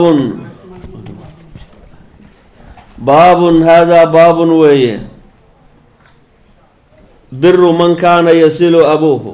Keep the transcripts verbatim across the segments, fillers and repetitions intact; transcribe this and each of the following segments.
باب هذا باب ويه بر من كان يصل أبوه.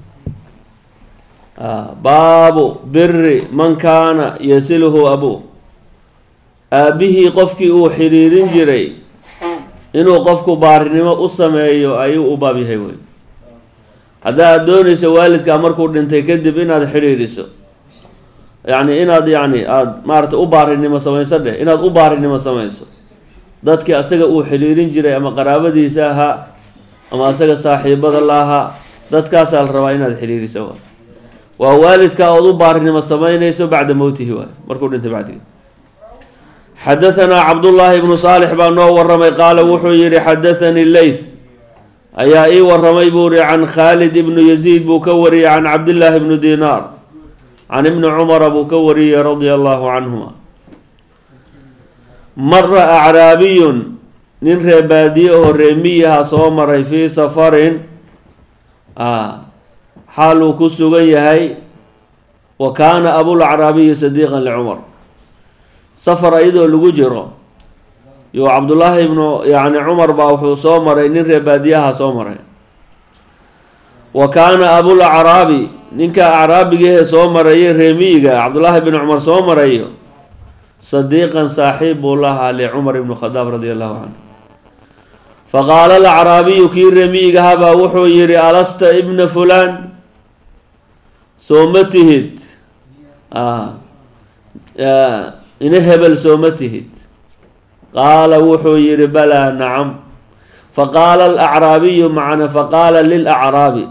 آه باب بر من كان يصله أبوه. أبيه قفك أو حرير جري إنه قفك بارنما أسمعيه أيو أبابي هوي. هذا دوني سوالد كأمركو دنتي كذب إن هذا حريرسو. يعني إن هذا يعني مارت أبارنما سمعيسه إن هذا أبارنما سمعيسه. dadkii asaga uu xiriirin jiray ama qaraabadiisa ahaa ama asaga saaxiibada lahaa dadkaas la rabaa inaad xiriiriso waa waalidka oo u baarinimo sameynayso bacda mowtihi waa markuu dhintay bacdi. حدثنا عبد الله بن صالح بن ورمي قال وحو يري حدثني الليث ايا اي ورمي بوري عن خالد بن يزيد بوكوري عن عبد الله بن دينار عن ابن عمر بوكوري رضي الله عنهما. مر أعرابي ننر باديه رميها صومر في سفر آه حاله كسوغي هاي وكان أبو الأعرابي صديقا لعمر. سفر أيضا لوجره يو عبد الله بن يعني عمر باوحو صومر ننر باديها صومر وكان أبو الأعرابي ننكا أعرابي صومر رميها عبد الله بن عمر صومر أيه صديقا صاحب الله لعمر بن الخطاب رضي الله عنه. فقال الأعرابي كي رميق هبا وحو يري ألست ابن فلان سومتهد آه. آه. إن هبل سومتهد قال وحو يري بلى نعم. فقال الأعرابي معنا فقال للأعرابي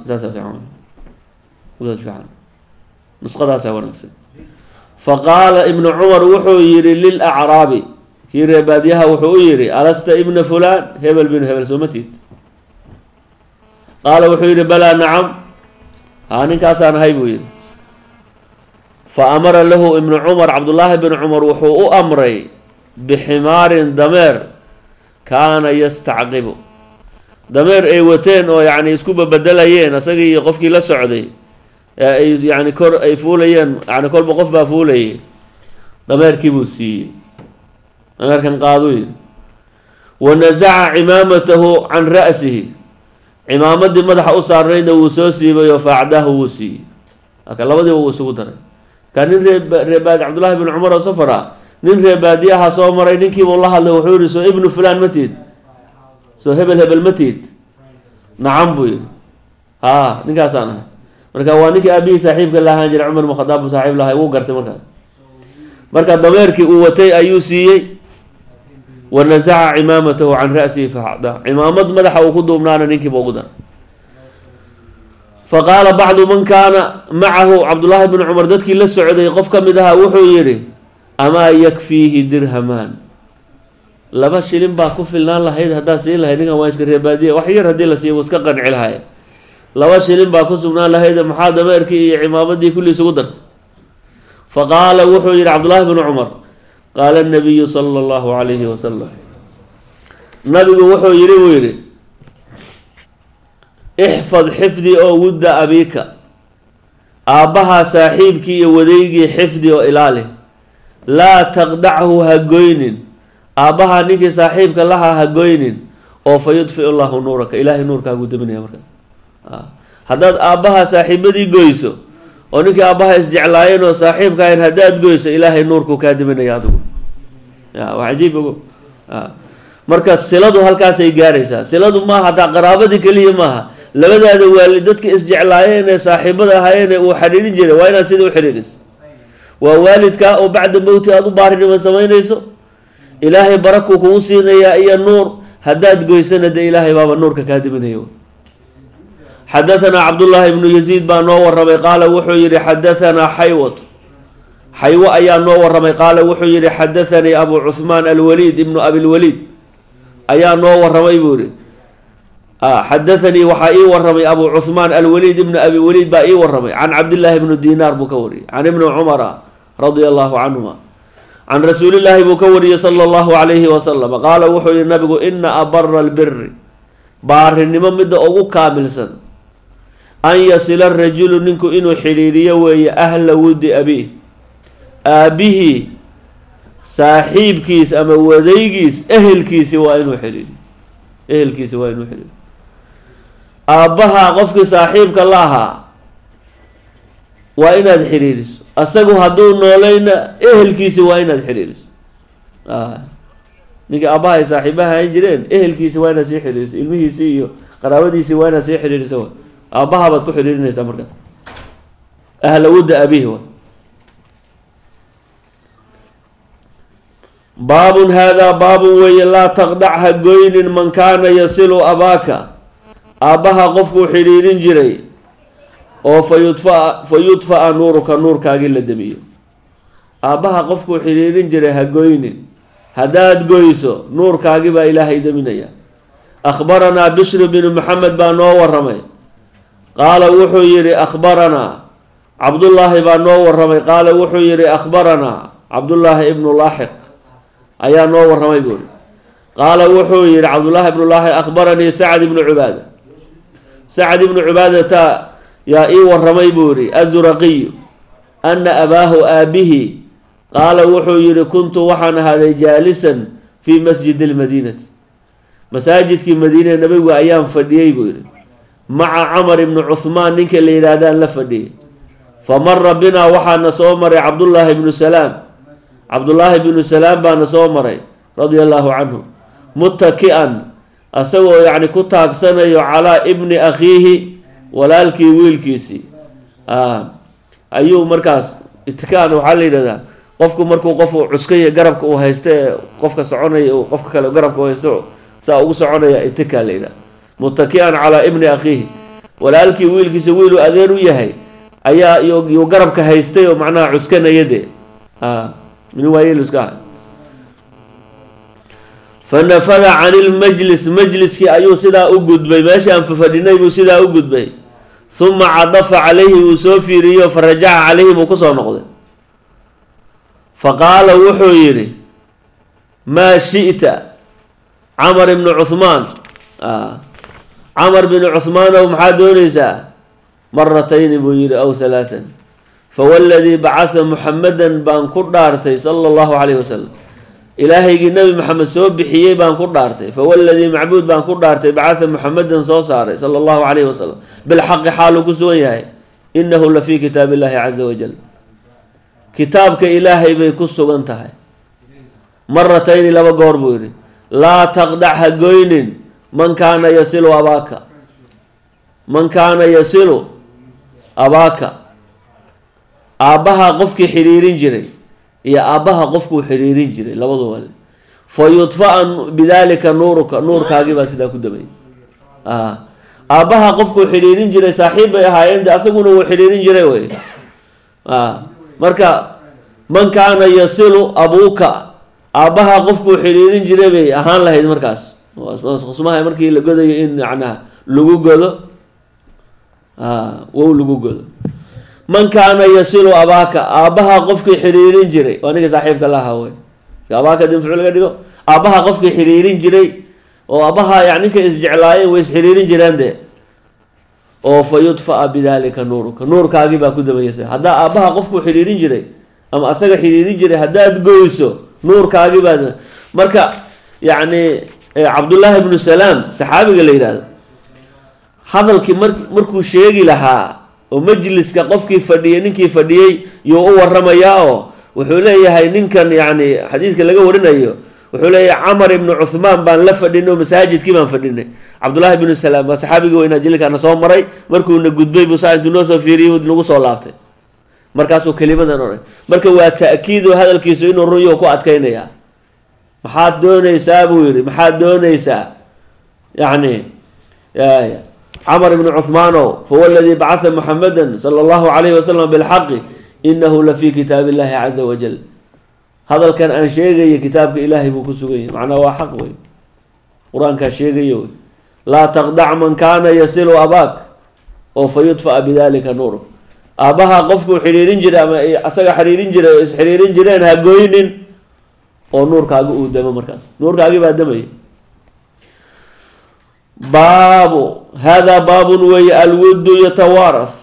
نسقطها سوا نفسه. فقال ابن عمر وحو يري للأعرابي كي رباديها وحو يري ألست ابن فلان هبل بن هبل سومتيت قال وحو يري بلى نعم هاني كاسان هايبو يري. فأمر له ابن عمر عبد الله بن عمر وحو أمري بحمار دمير كان يستعقبه دمير ايوتين او يعني اسكوبة بدليين اساقي قفكي لسعودي يعني كور اي فوليين يعني كل بقف با فولي دمير كيبوسي دمير كان قاضوي. ونزع عمامته عن رأسه عمامة دي مدح أصار رينا وسوسي ويفعده وسي أكا لبدي وسو دري كان رباد عبد الله بن عمر وصفرا نين رباديها صومري نينكي والله اللي وحوري سو ابن فلان متيد سو هبل هبل متيد نعم بوي ها نكاسانا marka waa ninkii aabihii saaxiibka la ahaan jiray Umar ibn Khattab saaxiib lahaa uu gartay marka marka dameerkii uu watay ayuu siiyay wanaza'a imamatahu an ra'sihi fa'ada imamad madaxa uu ku duubnaana ninkii buu ugu dar. فقال بعض من كان معه عبد الله بن عمر dadkii la socday qof kamid ah wuxuu yiri ama yakfihi dirhaman laba shilin baa ku filnaan lahayd hadaa siin lahayd ninka waa iska reebaadiye wax yar hadii la siiyo iska qanci lahayd لو شلين باكو سبنا الله هيدا محاد ميركي عمامتي كل سقدر. فقال وحي عبد الله بن عمر قال النبي صلى الله عليه وسلم نبي وحي يري ويري احفظ حفظي او ود ابيك ابها صاحبك وديغي حفظي او الالي لا تقدعه هجوين ابها نيكي صاحبك لها هجوين او فيطفئ الله نورك الهي نورك قدمني يا مركز. haddaad aabbaha saaxiibadii goyso oo ninkii aabbaha isjeclaayeen oo saaxiibkaayn haddaad goyso ilaahay nuurku kaa diminaya adigu waa cajiib ogo marka siladu halkaasay gaaraysaa. siladu maaha hataa qaraabadii keliya maaha labadaada waalid dadka isjeclaayeen ee saaxiibada ahaayeen ee uu xiriirin jiray waa inaad sida u xiriiriso. waa waalidka oo bacda mowti aad u baarinimo samaynayso ilaahay barakuu kugu siinayaa iyo nuur haddaad goysana dee ilaahay baaba nuurka kaa diminayo. حدثنا عبد الله بن يزيد بن نور رمي قال وحيري حدثنا حيوط حيوة أيا نور رمي قال وحيري حدثني أبو عثمان الوليد ابن أبي الوليد أيا نور رمي بوري آه حدثني وحائي ورمي أبو عثمان الوليد ابن أبي الوليد بائي ورمي عن عبد الله بن دينار بكوري عن ابن عمر رضي الله عنهما عن رسول الله بكوري صلى الله عليه وسلم قال وحيري النبي إن أبر البر بار النمم مد أغو كامل سن أن يصل الرجل ننكو إنو حريرية وهي أهل ود أبيه أبيه saaxiibkiis ama wadaygiis ehelkiisi waa inuu xiriiriyo ehelkiisi waa inuu xiriiriyo aabbaha qofkii saaxiibka la ahaa waa inaad xiriiriso asagu hadduu noolayna ehelkiisi waa inaad xiriiriso ninkii aabbaha ay saaxiibaha hayn jireen ehelkiisi waa inaad sii xiriiriso ilmihiisii iyo qaraabadiisii waa inaad sii xiriiriso aabbaha baad ku xiriirinaysaa markaas ahla wudda abihi wa baabun haadaa baabun weeye laa taqdac ha goynin man kaana yasilu abaaka aabbaha qofkuu xidhiirin jiray oo fa yudfa fa yudfa'a nuuruka nuurkaagii la demiyo aabbaha qofkuu xidhiirin jiray ha goynin haddaad goyso nuurkaagii baa ilaahay deminaya akhbaranaa bishru binu maxamed baa noo waramay qaala wuxuu yidhi akhbaranaa cabdullaahi baa noo waramay qaala wuxuu yidhi akhbaranaa cabdullaahi ibnu laaxiq ayaa noo waramay buuri qaala wuxuu yidhi cabdullaahi ibnu laaxiq akhbaranii sacd ibnu cubaada sacd ibnu cubaadata yaa ii waramay buu yihi azuraqiyu ana abaahu aabihi qaala wuxuu yihi kuntu waxaan ahaaday jaalisan fii masjidi lmadiinati masaajidkii madiine nabigu ayaan fadhiyey buu yihi maca camar ibni cuhmaan ninka la yidhaahdaan la fadhiyey famara binaa waxaana soo maray cabdullaahi ibnu salaam cabdullaahi ibnu salaam baana soo maray radia allahu canhu muttaki-an asagoo yacni ku taagsanayo calaa ibni akhiihi walaalkii wiilkiisii ayuu markaas itikaan waxaa la yidhahdaa qofku markuu qofu cuskaya garabka uu haysto ee qofka soconaya uu qofka kale garabka u haysto saa ugu soconaya itikaa la yidhahda muttaki-an calaa ibni akhiihi walaalkii wiilkiisa wiiluu adeer u yahay ayaa yuu garabka haystay oo macnaha cuskanaya dee min waayeelu iska aha fanafada can ilmajlis majliskii ayuu sidaa u gudbay meesha aan fafadhinay buu sidaa u gudbay huma cadafa calayhi wuu soo fiiriyo fa rajaca calayhi buu kusoo noqday fa qaala wuxuu yidhi maa shi'ta camar ibnu cuhmaan camar binu cuhmaanow maxaa doonaysaa maratayni buu yidhi aw halaathan fawaladii bacatha muxamadan baan ku dhaartay sala allahu calayhi wasalam ilaahaygii nebi maxamed soo bixiyey baan ku dhaartay fawaladii macbuud baan ku dhaartay bacatha muxamadan soo saaray sala allahu calayhi wasalam bilxaqi xaaluu ku sugan yahay inahu la fii kitaabi illaahi caza wajal kitaabka ilaahay bay ku sugan tahay maratayni laba goor buu yidhi laa taqdac ha goynin man kaana yasilu abaaka man kaana yasilu abaaka aabbaha qofkii xidhiirin jiray iyo aabbaha qofkuu xidhiirin jiray labaduba fa yudfa'a bidaalika nuuruka nuurkaagii baa sidaa ku damay aabbaha qofkuu xidhiirin jiray saaxiib bay ahaayeen de asaguna wuu xidhiirin jiray wey marka man kaana yasilu abuuka aabbaha qofkuu xidhiirin jiray bay ahaan lahayd markaas khusmaha markii la godayo in macnaha lagu godo wow lagu godo man kaana yasilu abaaka aabbaha qofkii xidhiirin jiray waa ninka saaxiibka la ahaa wey abaaka hadii mafcuul laga dhigo aabbaha qofkii xidhiirin jiray oo aabbaha yani ninka isjeclaayeen way isxidhiirin jireen dee oo fa yudfa'a bidaalika nuuruka nuurkaagii baa ku dabayasa haddaa aabbaha qofkuu xidhiirin jiray ama asaga xidhiirin jiray haddaad goyso nuurkaagii baad marka yacni cabdullaahi ibnu salaam saxaabiga la yidhaahdo hadalkii mar markuu sheegi lahaa oo majliska qofkii fadhiyey ninkii fadhiyey yuu u waramayaa oo wuxuu leeyahay ninkan yacni xadiidka laga warinayo wuxuu leeyahay camar ibnu cuhmaan baan la fadhinay oo masaajidkii baan fadhinay cabdullaahi ibnu salaam waa saxaabigii weynaa jilkaana soo maray markuuna gudbay buu saa intuu noo soo fiiriyey nagu soo laabtay markaasuu kelimadan odhay marka waa ta'kiidu hadalkiisu inuu runyo ku adkaynayaa maxaad doonaysaa buu yidhi maxaad doonaysaa yacni camar ibnu cuhmaanow fawaladii bacatha muxamadan sala allahu calayhi wasalam bilxaqi inahu la fii kitaabi illaahi caza wajal hadalkan aan sheegaya kitaabka ilaahay buu ku sugan yahay macnaa waa xaq wey qur-aankaa sheegaya wey laa taqdac man kaana yasilu abaak oo fa yudfa'a bidalika nuuru aabbaha qofkuu xidhiirin jiray ama asaga xidhiirin jiray oo isxidhiirin jireen ha goynin oo nuurkaagi uu damo markaas nuurkaagii baa damaya baabu haadaa baabun weeye alwuddu yatawaarath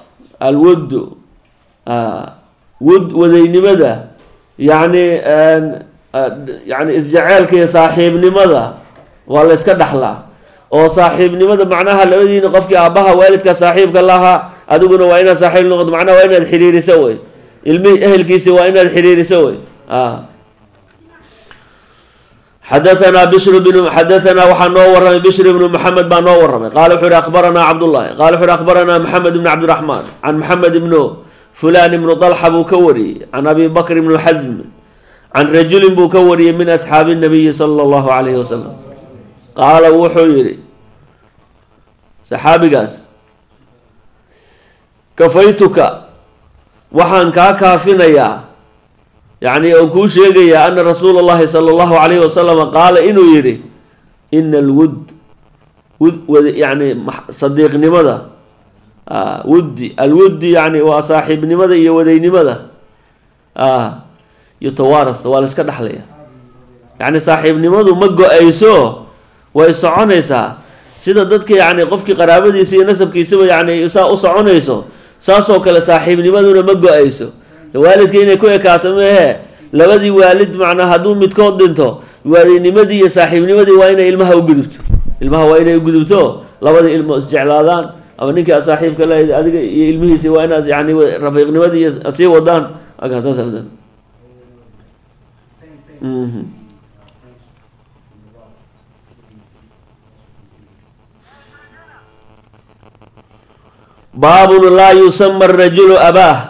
alwuddu wud wadaynimada yacni yani isjaceelka iyo saaxiibnimada waa la iska dhaxlaa oo saaxiibnimada macnaha labadiina qofkii aabbaha waalidka saaxiibka lahaa adiguna waa inaad saaxiib noqoto macnaha waa inaad xiriiriso wey ilmihii ehelkiisi waa inaad xiriiriso wey xadaanaa bishr bnu xadaanaa waxaa noo waramay bishr ibnu maxamed baa noo waramay qaala wuxuu yihi akbaranaa cabdullahi qala wuxu uhi akbaranaa maxamed ibn cabdiraxmaan can maxamed ibnu fulan ibnu dalxa buu ka wariyey can abi bakr ibnu xasm can rajulin buu ka wariyey min asxaabi nabiyi sala allahu calayhi wasalam qaala wuxuu yihi saxaabigaas kafaytuka waxaan kaa kaafinayaa yacni oo kuu sheegayaa ana rasuula allahi sala allahu calayhi wasalama qaala inuu yidhi ina alwud wud yani sadiiqnimada wuddi alwuddi yani waa saaxiibnimada iyo wadaynimada yutawaaras waa la iska dhexlaya yacni saaxiibnimadu ma go-ayso way soconaysaa sida dadka yacni qofkii qaraabadiisa iyo nasabkiisaba yani saa u soconayso saasoo kale saaxiibnimaduna ma go-ayso waalidka inay ku ekaato mehe labadii waalid macnaa hadduu midkood dhinto waalidnimadii iyo saaxiibnimadii waa inay ilmaha ugudubto ilmaha waa inay ugudubto labadii ilmo isjeclaadaan ama ninkii aad saaxiibka lahayd adiga iyo ilmihiisi waa inaad yani rafiiqnimadii iyo sii wadaan baabun laa yusama arajulu abaah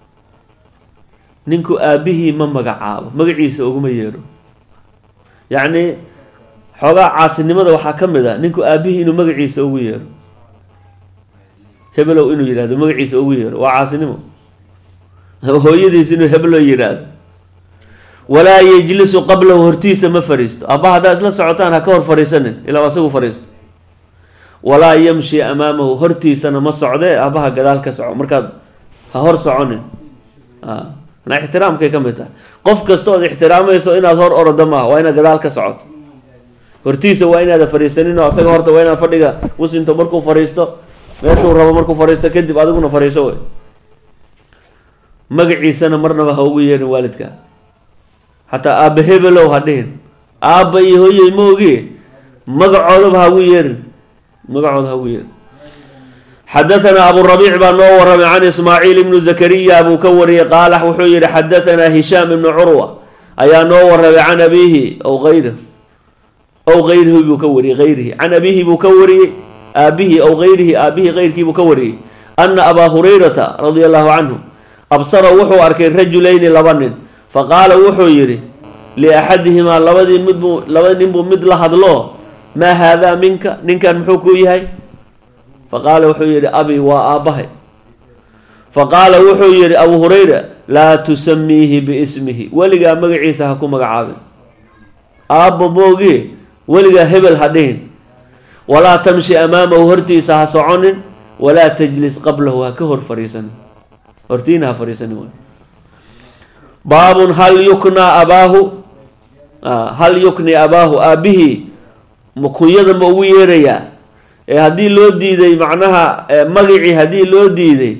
ninku aabihii ma magacaabo magaciisa uguma yeedho yacni xoogaa caasinimada waxaa ka mid a ninku aabihii inuu magaciisa ugu yeedho hebelow inuu yidhahdo magaciisa ugu yeedho waa caasinimo hooyadiis inuu heblow yidhaahdo walaa yejlisu qablahu hortiisa ma fariisto abba haddaa isla socotaan ha ka hor fariisanin ilaa asagu fariisto walaa yamshi amaamahu hortiisana ma socdee aabbaha gadaal ka soco markaad ha hor soconin manaa ixtiraamkay ka mid tahay qof kasta ood ixtiraamayso inaad hor orodo maaha waa inaad gadaal ka socoto hortiisa waa inaada fariisanin oo asaga horta waa inaad fadhiga usinto markuu fariisto meeshuu rabo markuu fariisto kadib adiguna fariiso wey magaciisana marnaba ha ugu yeerin waalidka xataa aabba hebelow ha dhihin aabba iyo hooyey ma ogi magacoodaba ha ugu yeerin magacooda ha ugu yeerin xadaanaa aburabiic baa noo waramay can ismaaciil ibnu zakariya buu ka wariyey qaala wuxuu yihi xadaanaa hishaam ibnu curwa ayaa noo waramay can abiihi aw ayri aw gayrihi buu ka wariyey ayrihi can abiihi buu ka wariyey aabihi aw ayrihi aabihi keyrkii buu ka wariyey ana abaa hurayrata radia allahu canhu absara wuxuu arkay rajulayni laba nin faqaala wuxuu yihi liaxadihimaa labadii midbuu laba nin buu mid la hadlo maa haadaa minka ninkan muxuu kuu yahay faqaala wuxuu yihi abi waa aabbahay faqaala wuxuu yihi abu hurayra laa tusamiihi biismihi weligaa magaciisa ha ku magacaabin aabba moogi weligaa hebel ha dhihin walaa tamshi amaamahu hortiisa ha soconin walaa tajlis qablahu ha ka hor fariisanin hortiina ha fariisanin way baabun hal yuknaa abaahu hal yukni abaahu aabihii kunyada ma ugu yeerayaa ee haddii loo diiday macnaha magacii haddii loo diiday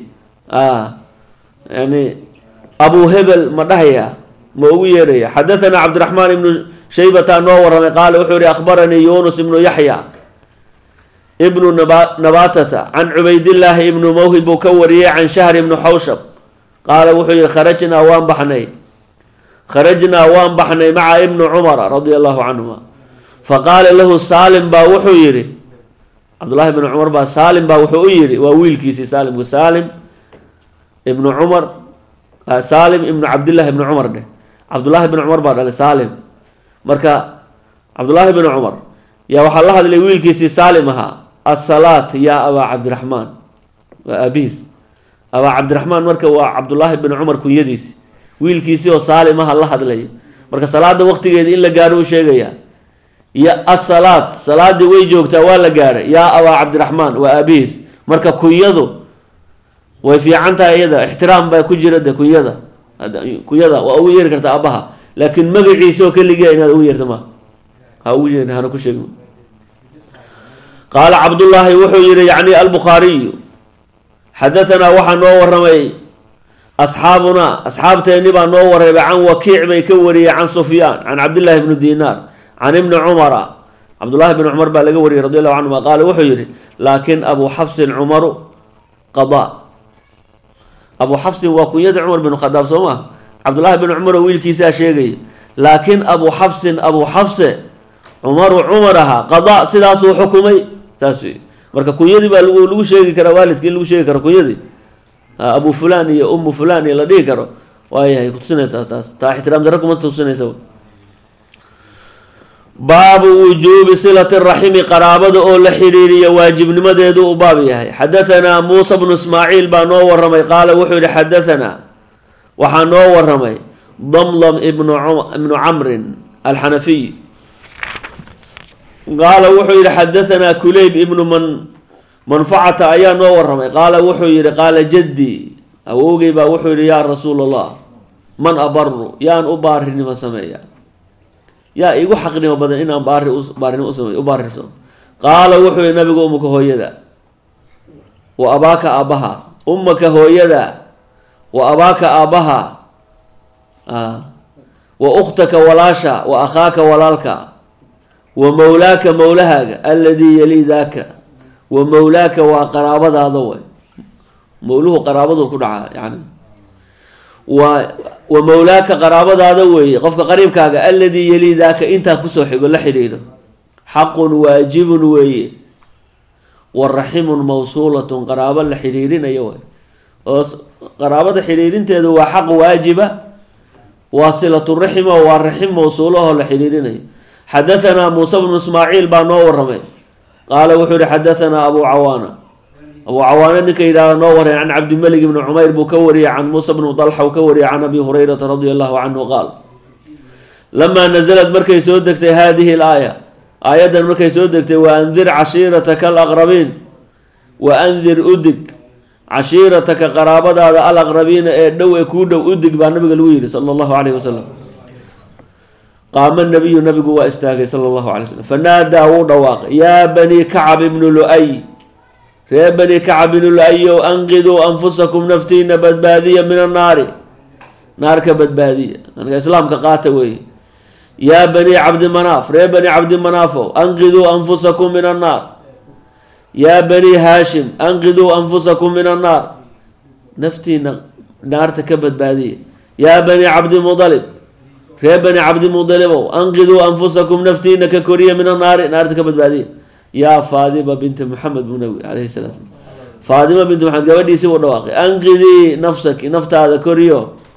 yani abu hebel ma dhahayaa ma ugu yeeraya xadaanaa cabdiraxmaan ibnu shaybata noo waramay qaala wuxuu yihi akhbaranii yunus ibnu yaxya ibnu nabatata can cubaydillaahi ibnu mawhib buu ka wariyey can shahr ibnu xawshab qaala wuxuu yihi kharajnaa waan baxnay kharajnaa waan baxnay maca ibni cumara radia allahu canhuma faqaala lahu saalim baa wuxuu yihi cabdullahi ibnu cumar baa saalim baa wuxuu u yihi waa wiilkiisii saalimku saalim ibnu cumar saalim ibnu cabdillahi ibnu cumar dheh cabdullahi ibnu cumar baa dhalay saalim marka cabdullaahi ibnu cumar yaa waxaa la hadlay wiilkiisii saalim ahaa asalaat yaa abaa cabdiraxmaan waa aabihiis abaa cabdiraxmaan marka waa cabdullaahi ibnu cumar kunyadiisi wiilkiisii oo saalim aha la hadlaya marka salaada waqtigeeda in la gaaro u sheegayaa ya asalaat salaadii way joogtaa waa la gaaray yaa abaa cabdiraxmaan waa aabihiis marka kunyadu way fiican tahay iyada ixtiraam baa ku jira de kunyada kunyada waa ugu yeeri kartaa aabbaha laakiin magaciisa oo keligiia inaad ugu yeerta ma ha ugu yeerin hana ku sheegin qaala cabdullaahi wuxuu yihi yacni albukhaariyu xadaanaa waxaa noo waramay asxaabunaa asxaabteenni baa noo wareebay can wakiic bay ka wariyey can sufyaan can cabdillaahi bni dinaar can ibni cumara cabdullaahi bni cumar baa laga wariyey radi allahu canhuma qaala wuxuu yidhi laakin abu xafsin cumaru qadaa abu xafsin waa kunyada cumar binu khadaab soo maa cabdullaahi bni cumar oo wiilkiisaa sheegaya laakin abu xafsin abu xafse cumaru cumar ahaa qadaa sidaasuu xukumay saas wey marka kunyadii baa lagu lagu sheegi karaa waalidkii in lagu sheegi karo kunyadii abu fulan iyo umu fulan iyo la dhihi karo waayahay kutusinaysaa taas taa ixtiraam dara kuma tusinaysa. baabu wujuubi silati raximi qaraabada oo la xidhiiriya waajibnimadeedu u baab yahay. xadahanaa muusa bnu ismaaciil baa noo waramay qaala wuxuu yihi xadahanaa waxaa noo waramay damdam ibnu ibnu camrin alxanafiy qaala wuxuu yihi xadahanaa kulayb ibnu man manfacata ayaa noo waramay qaala wuxuu yihi qaala jaddi awowgay baa wuxuu yihi yaa rasuul allah man abaru yaan u baarinimo sameeya yaa igu xaqnimo badan inaan baari baarinimo usame u baarirso qaala wuxuu yihi nabigu umaka hooyada wa abaaka aabbaha ummaka hooyada wa abaaka aabbaha wa ukhtaka walaasha wa akhaaka walaalka wa mawlaaka mawlahaaga aladii yalii daaka wa mawlaaka waa qaraabadaada way mawluhu qaraabadu ku dhacaa yani wa wa mawlaaka qaraabadaada weeye qofka qariibkaaga aladii yalii daaka intaa kusoo xigo la xidhiidho xaqun waajibun weeye wa raximun mawsuulatun qaraabo la xidhiirinayo way oo qaraabada xidhiirinteedu waa xaq waajiba waa silaturaxima waa raxim mawsuulahoo la xidhiirinayo. xadahanaa muusa bnu ismaaciil baa noo waramay qaala wuxuu yihi xadahanaa abu cawaana abu cawaana ninka yidhahda noo waray can cabdimalik ibni cumayr buu ka wariyey can muusa bnu dalxa uu ka wariyey can abi hurayrata radia allahu canhu qaal lamaa nazalad markay soo degtay haadihi alaaya aayaddan markay soo degtay wa andir cashiirataka alaqrabiin wa andir udig cashiirataka qaraabadaada alaqrabiina ee dhow ee kuu dhow udig baa nabiga lagu yidhi sala allahu calayhi wasalam qaama nabiyu nabigu waa istaagay sala allahu alay slm fanaadaa wuu dhawaaqay yaa banii kacab ibnu lu-ay ree banii kacab ibnu lu-ayow anqiduu anfusakum naftiina badbaadiya min annaari naarka badbaadiya anka islaamka qaata weeye yaa banii cabdi manaaf ree banii cabdi manaafow anqiduu anfusakum min annaar yaa banii haashim anqiduu anfusakum min annaar naftiina naarta ka badbaadiya yaa banii cabdi mudalib ree bani cabdi mudalibow anqiduu anfusakum naftiina ka koriya min annaari naarta ka badbaadiya yaa faadima binti maxamed buu nabi alayhi salaatu faadima binti maxamed gabadhiisi buu dhawaaqay anqidii nafsaki naftaada koriyo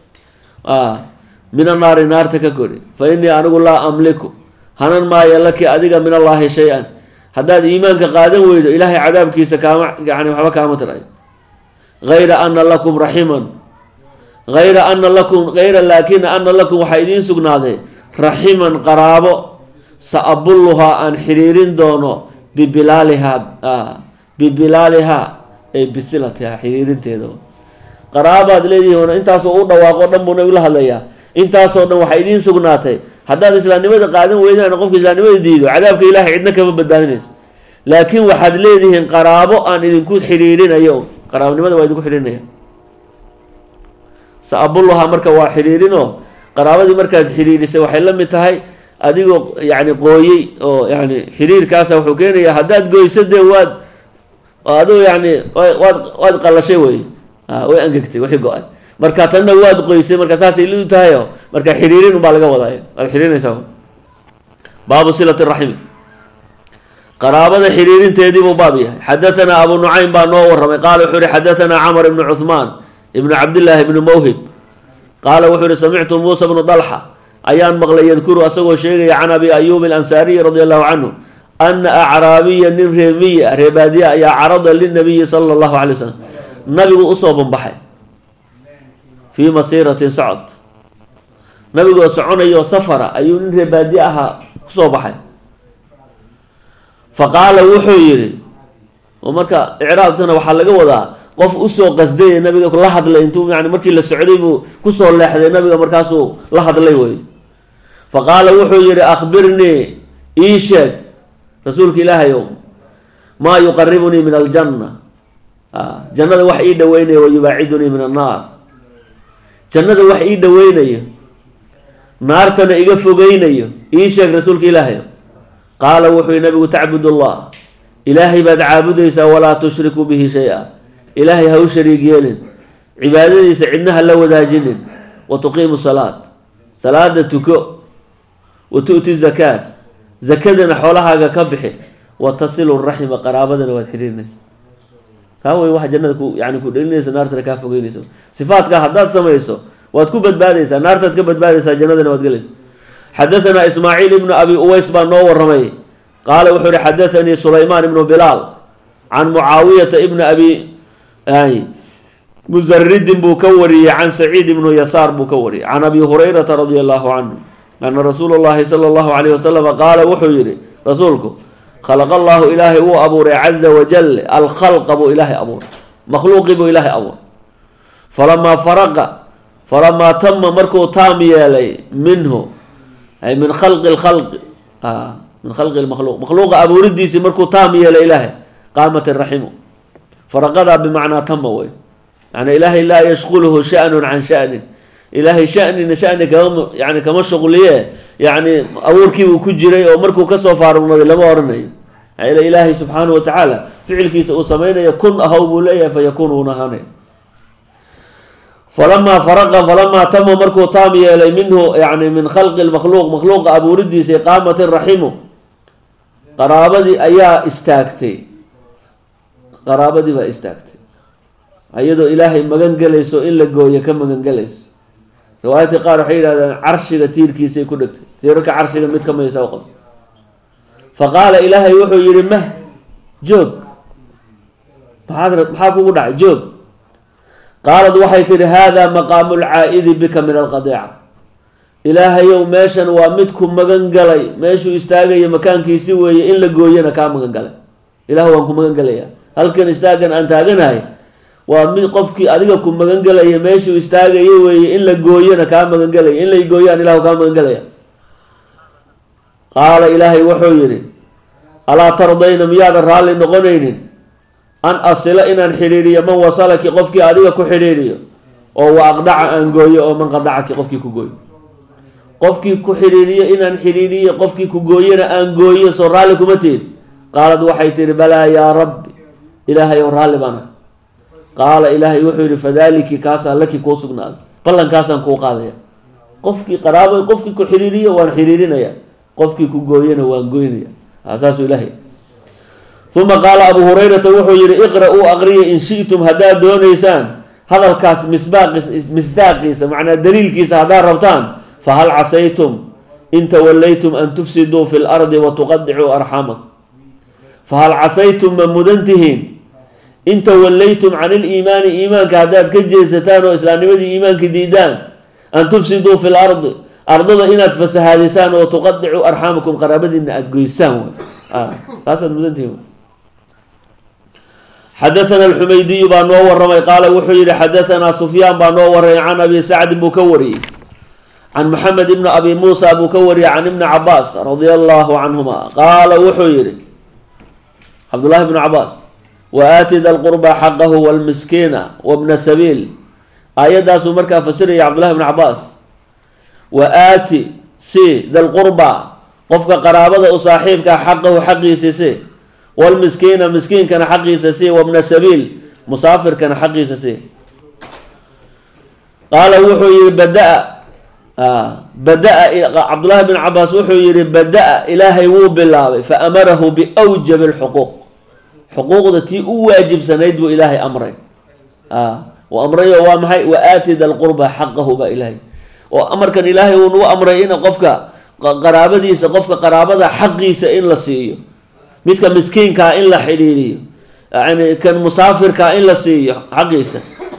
min annaari naarta ka kori fa innii anigu laa amliku hanan maayo laki adiga min allaahi shay-an haddaad iimaanka qaadan weydo ilaahay cadaabkiisa kaama yani waxba kaama tirayo gayra ana lakum raximan hayra ana lakum hayra laakina ana lakum waxaa idiin sugnaaday raximan qaraabo sa abulluhaa aan xiriirin doono bibilaalihaa bibilaalihaa ay bisilatihaa xiriirinteeda qaraabaad leedihiin intaasoo u dhawaaqo dhan buu nabigu la hadlayaa intaasoo dhan waxaa idiin sugnaatay haddaad islaamnimada qaadan weydaan qofka islaamnimada diido cadaabka ilaahay cidna kama badbaadinayso laakiin waxaad leedihiin qaraabo aan idinku xiriirinayo qaraabnimada waa idinku xidhiirinaya sa-abulluhaa marka waa xidhiirinoo qaraabadii markaad xidhiirisay waxay la mid tahay adigoo yani qooyey oo yani xidhiirkaasa wuxuu keenayaa haddaad goyso dee waad adigo yani waad waad qalashay wey way angegtay wixii go-ay marka tanna waad qoysay marka saasay liu tahayo marka xidhiirin unbaa laga wadaay waad xidhiirinaysaa. baabu silati raximi qaraabada xidhiirinteedii buu baab yahay. xadahanaa abu nucaym baa noo waramay qaala wuxuu yihi xadahanaa camar ibnu cuhmaan ibn cabdillaahi ibni mawhib qaala wuxuu yihi samictu muusa bnu dalxa ayaan maqlay yadkuru asagoo sheegaya can abi ayuub alansaariyi radi allahu canhu ana acraabiya nin reemiya reebaadiya ayaa carada linabiyi sala allahu alay wasalam nabigu usoo banbaxay fii masiiratin socod nabigoo soconayo safara ayuu nin reebaadiye ahaa kusoo baxay fa qaala wuxuu yihi oo marka icraadkana waxaa laga wadaa qof usoo qasday nabiga la hadlay intuu yani markii la socday buu kusoo leexday nabiga markaasuu la hadlay wey. fa qaala wuxuu yihi akhbirnii ii sheeg rasuulka ilaahayow maa yuqaribunii min aljanna jannada wax ii dhaweynaya wa yubaacidunii min annaar jannada wax ii dhaweynayo naartana iga fogeynayo ii sheeg rasuulka ilaahay. qaala wuxuu yihi nabigu tacbud allah ilaahay baad caabudaysaa walaa tushriku bihi shay-a ilaahay ha u shariig yeelin cibaadadiisa cidna ha la wadaajinin wa tuqiimu salaat salaada tuko wa tu'ti zakaat zakadana xoolahaaga ka bixi wa tasilu raxima qaraabadana waad xiriirinaysa. kaa wey waxa jannada ku yani ku dhelinaysa naartana kaa fogeynaysa. sifaadkaa haddaad samayso waad ku badbaadaysaa naartaad ka badbaadaysaa jannadana waad gelaysa. xadaثanaa ismaaciil ibnu abi uways baa noo waramay qaala wuxuu ihi xadaثanii sulaymaan ibnu bilaal can mucaawiyata ibni abi muzaridin buu ka wariyey can saciid ibnu yasaar buu ka wariyey can abi hurayrata radia allahu canhu ana rasuula llahi sala allahu alayh wasalama qaala wuxuu yihi rasuulku khalaqa allahu ilaahay wuu abuuray caza wajal alkhalqa buu ilaahay abuuray makhluuqii buu ilaahay abuuray falamaa faraqa falamaa tama markuu taam yeelay minhu ay min khalqi lkhalqi min khalqi lmakhluuq makhluuqa abuuridiisii markuu taam yeelay ilaahay qaamat iraximu faraqadaa bimacnaa tama wey yani ilaahay laa yashquluhu shanun can shanin ilaahay shanina shani kama yani kama shuqliye yani abuurkiibuu ku jiray oo markuu kasoo faaruqnaday lama oranayo maxaa ilaahay subxaanahu watacaala ficilkiisa uu samaynayo kun ahow buu leeyahay fayakun uuna ahaanay. falamaa faraqa falamaa tama markuu taam yeelay minhu yani min khalqi lmakhluuq makhluuqa abuuridiisa qaamat iraximu qaraabadii ayaa istaagtay qaraabadii baa istaagtay iyadoo ilaahay magan gelayso in la gooyo ka magan gelayso. riwaayadka qaar waxay yidhahdeen carshiga tiirkiisay ku dhegtay tiirarka carshiga mid kamaysa o qabto faqaala ilaahay wuxuu yihi mah joog maxaad maxaa kugu dhacay joog. qaalad waxay tihi haadaa maqaamu lcaa'idi bika min alqadiica ilaahayow meeshan waa midku magan galay meeshuu istaagayo makaankiisi weeye in la gooyana kaa magan galay ilaah waan ku magan galayaa halkan istaagan aan taaganahay waa mid qofkii adiga ku magan galaya meeshuu istaagayo weeye in la gooyana kaa magan galaya in lay gooyaan ilahu kaa magan galaya. qaala ilaahay wuxuu yihi alaa tardayna miyaadan raalli noqonaynin an asila inaan xidhiiriyo man wasalaki qofkii adiga ku xidhiiriyo oo wa aqdaca aan gooyo oo man qadacaki qofkii ku gooyo qofkii ku xidhiiriyo inaan xidhiiriyo qofkii ku gooyana aan gooyo soo raalli kuma tihin. qaalad waxay tihi balaa yaa rabbi ilaahay ow raalli baan ah. qaala ilaahay wuxuu yihi fadaliki kaasaa laki kuu sugnaaday ballankaasaan kuu qaadaya qofkii qaraabo qofkii ku xidhiiriyo waan xidhiirinaya qofkii ku gooyana waan goynaya saasuu ilaahay. uma qaala abu hurayrata wuxuu yihi iqra-uu aqriya in shi'tum haddaad doonaysaan hadalkaas misbaaqis misdaaqiisa macnaa daliilkiisa haddaad rabtaan fahal casaytum in tawallaytum an tufsiduu fi lardi wa tuqadicuu arxamakum fahal casaytum ma mudan tihiin in tawallaytum can iliimaani iimaanka haddaad ka jeesataan oo islaamnimadii iimaanka diidaan an tufsiduu fi lardi ardada inaad fasahaadisaan oo tuqadicuu arxamakum qaraabadiina aada goysaan taasaad mudantihiin. xadaثana alxumaydiyu baa noo waramay qaala wuxuu yihi xadaثanaa sufyaan baa noo waramay can abi sacdin buu ka wariyey can maxamed ibni abi muusa buu ka wariyey can ibni cabaas radia allahu canhuma qaala wuxuu yihi cabdullahi bnu cabaas wa aati da lqurba xaqahu wlmiskiina wabna sabiil aayaddaasuu markaa fasiraya cabdullahi bnu cabaas wa aati si da lqurba qofka qaraabada u saaxiibkaa xaqahu xaqiisi si wlmiskiina miskiinkana xaqiisa si wabna sabiil musaafirkana xaqiisa si. qaala wuxuu yihi badaa badaa cabdullahi bn cabaas wuxuu yihi badaa ilaahay wuu bilaabay faamarahu biwjabi lxuquuq xuquuqda tii u waajibsanayd buu ilaahay amray u amrayo waa maxay wa aati da lqurba xaqahu baa ilaahay oo amarkan ilaahay uu nagu amray in qofka qaraabadiisa qofka qaraabada xaqiisa in la siiyo midka miskiinkaa in la xidhiiriyo yani kan musaafirkaa in la siiyo xaqiisa.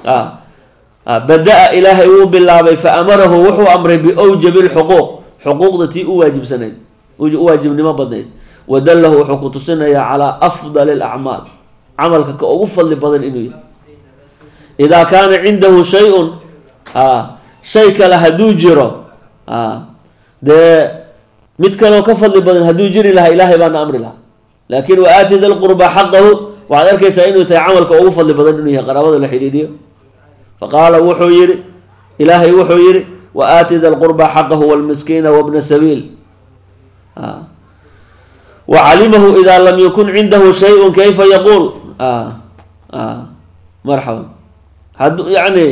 badaa ilaahay wuu bilaabay faamarahu wuxuu amray biwjabi lxuquuq xuquuqda tii u waajibsanayd u waajibnimo badnayd wadallahu wuxuu ku tusinayaa calaa afdali alacmaal camalka ka ugu fadli badan inuu yahay idaa kaana cindahu shay-un shay kale hadduu jiro dee mid kaleoo ka fadli badan hadduu jiri lahaa ilaahay baana amri lahaa laakiin wa aati da lqurba xaqahu waxaad arkaysaa inuu tahay camalka ugu fadli badan inuu yahay qaraabada la xidhiidhiyo. faqaala wuxuu yihi ilaahay wuxuu yidhi wa aati da lqurba xaqahu walmiskiina wabna sabiil wacalimahu idaa lam yakun cindahu shayun kayfa yaquul marxaban hadduu yani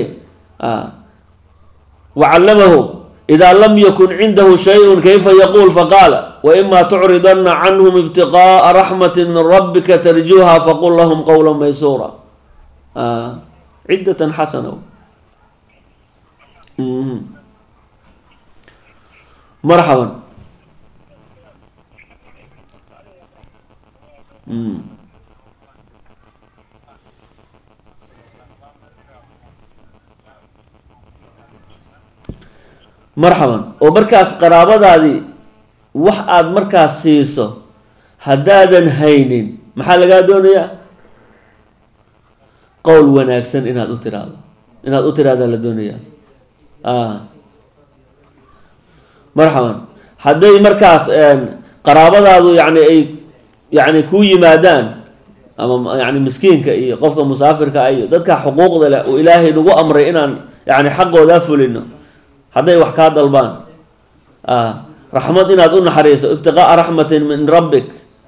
wacallamahu idaa lam yakun cindahu shayun kayfa yaquul faqaala waima tucridana canhum ibtiqaa'a raxmati min rabbika tarjuha faqul lahum qowla maysuura ciddatan xasana marxaban marxaban oo markaas qaraabadaadii wax aada markaas siiso haddaadan haynin maxaa lagaa doonayaa qowl wanaagsan inaad u tiraahdo inaad u tiraahdaa la doonayaa marxaban hadday markaas qaraabadaadu yani ay yani ku yimaadaan ama yani miskiinka iyo qofka musaafirka iyo dadka xuquuqda leh oo ilaahay nagu amray inaan yani xaqoodaa fulino hadday wax kaa dalbaan raxmad inaad u naxariiso ibtiqaa'a raxmatin min rabbik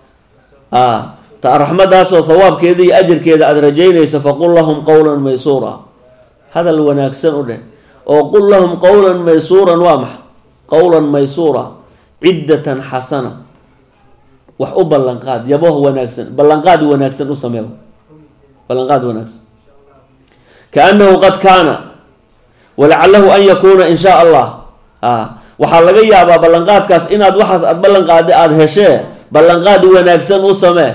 raxmadaasoo hawaabkeeda iyo ajarkeeda aada rajaynayso faqul lahum qowlan maysuura hadal wanaagsan u dheh oo qul lahum qowlan maysuuran waa maxa qowlan maysuura ciddatan xasana wax u ballanqaad yaboh wanaagsan ballanqaad wanaagsan u sameeyo ballanqaad wanaagsan kaannahu qad kaana walacalahu an yakuuna in shaa allah waxaa laga yaabaa ballanqaadkaas inaad waxaas aada ballanqaada aada heshee ballanqaad wanaagsan u samee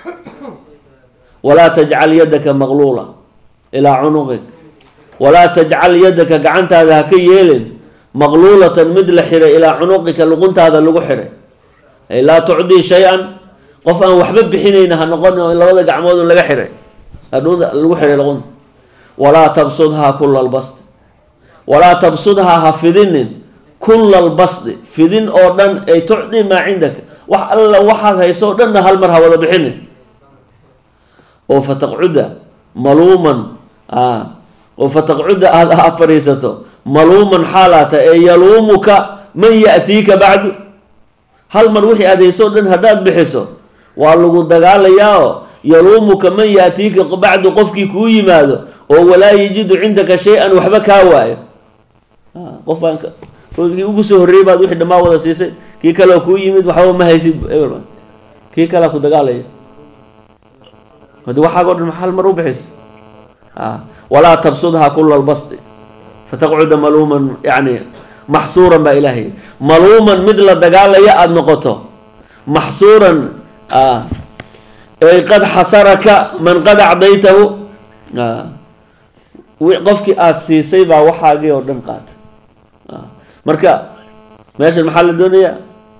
walaa tajcal yadaka maqluula ilaa cunuqik walaa tajcal yadaka gacantaada ha ka yeelin maqluulatan mid la xiray ilaa cunuqika luquntaada lagu xiray ay laa tucdii shay-an qof aan waxba bixinayna ha noqon in labada gacmood un laga xiray lagu xiray luqunta walaa tabsudhaa kula albasdi walaa tabsudhaa ha fidinin kula albasdi fidin oo dhan ay tucdi maa cindaka wax alla waxaad hayso o dhanna hal mar ha wada bixinin oo fataqcuda maluuman oo fataqcuda aada aad fadhiisato maluuman xaalaata ee yaluumuka man ya'tiika bacdu hal mar wixii aada hayso o dhan haddaad bixiso waa lagu dagaalayaa oo yaluumuka man ya'tiika bacdu qofkii kuu yimaado oo walaa yajidu cindaka shay-an waxba kaa waayo qof baan kii ugu soo horreeyey baad wixii dhammaa wada siisay kii kaleo kuu yimid waxba ma haysid kii kalea ku dagaalaya hadi waxaago dhan hal mar u bixis walaa tabsudhaa kula albasdi fataqcuda maluuman yani maxsuuran baa ilaahay maluuman mid la dagaalaya aada noqoto maxsuuran ay qad xasaraka man qad acdaytahu qofkii aada siisay baa waxaagii oo dhan qaata marka meeshan maxaa la doonayaa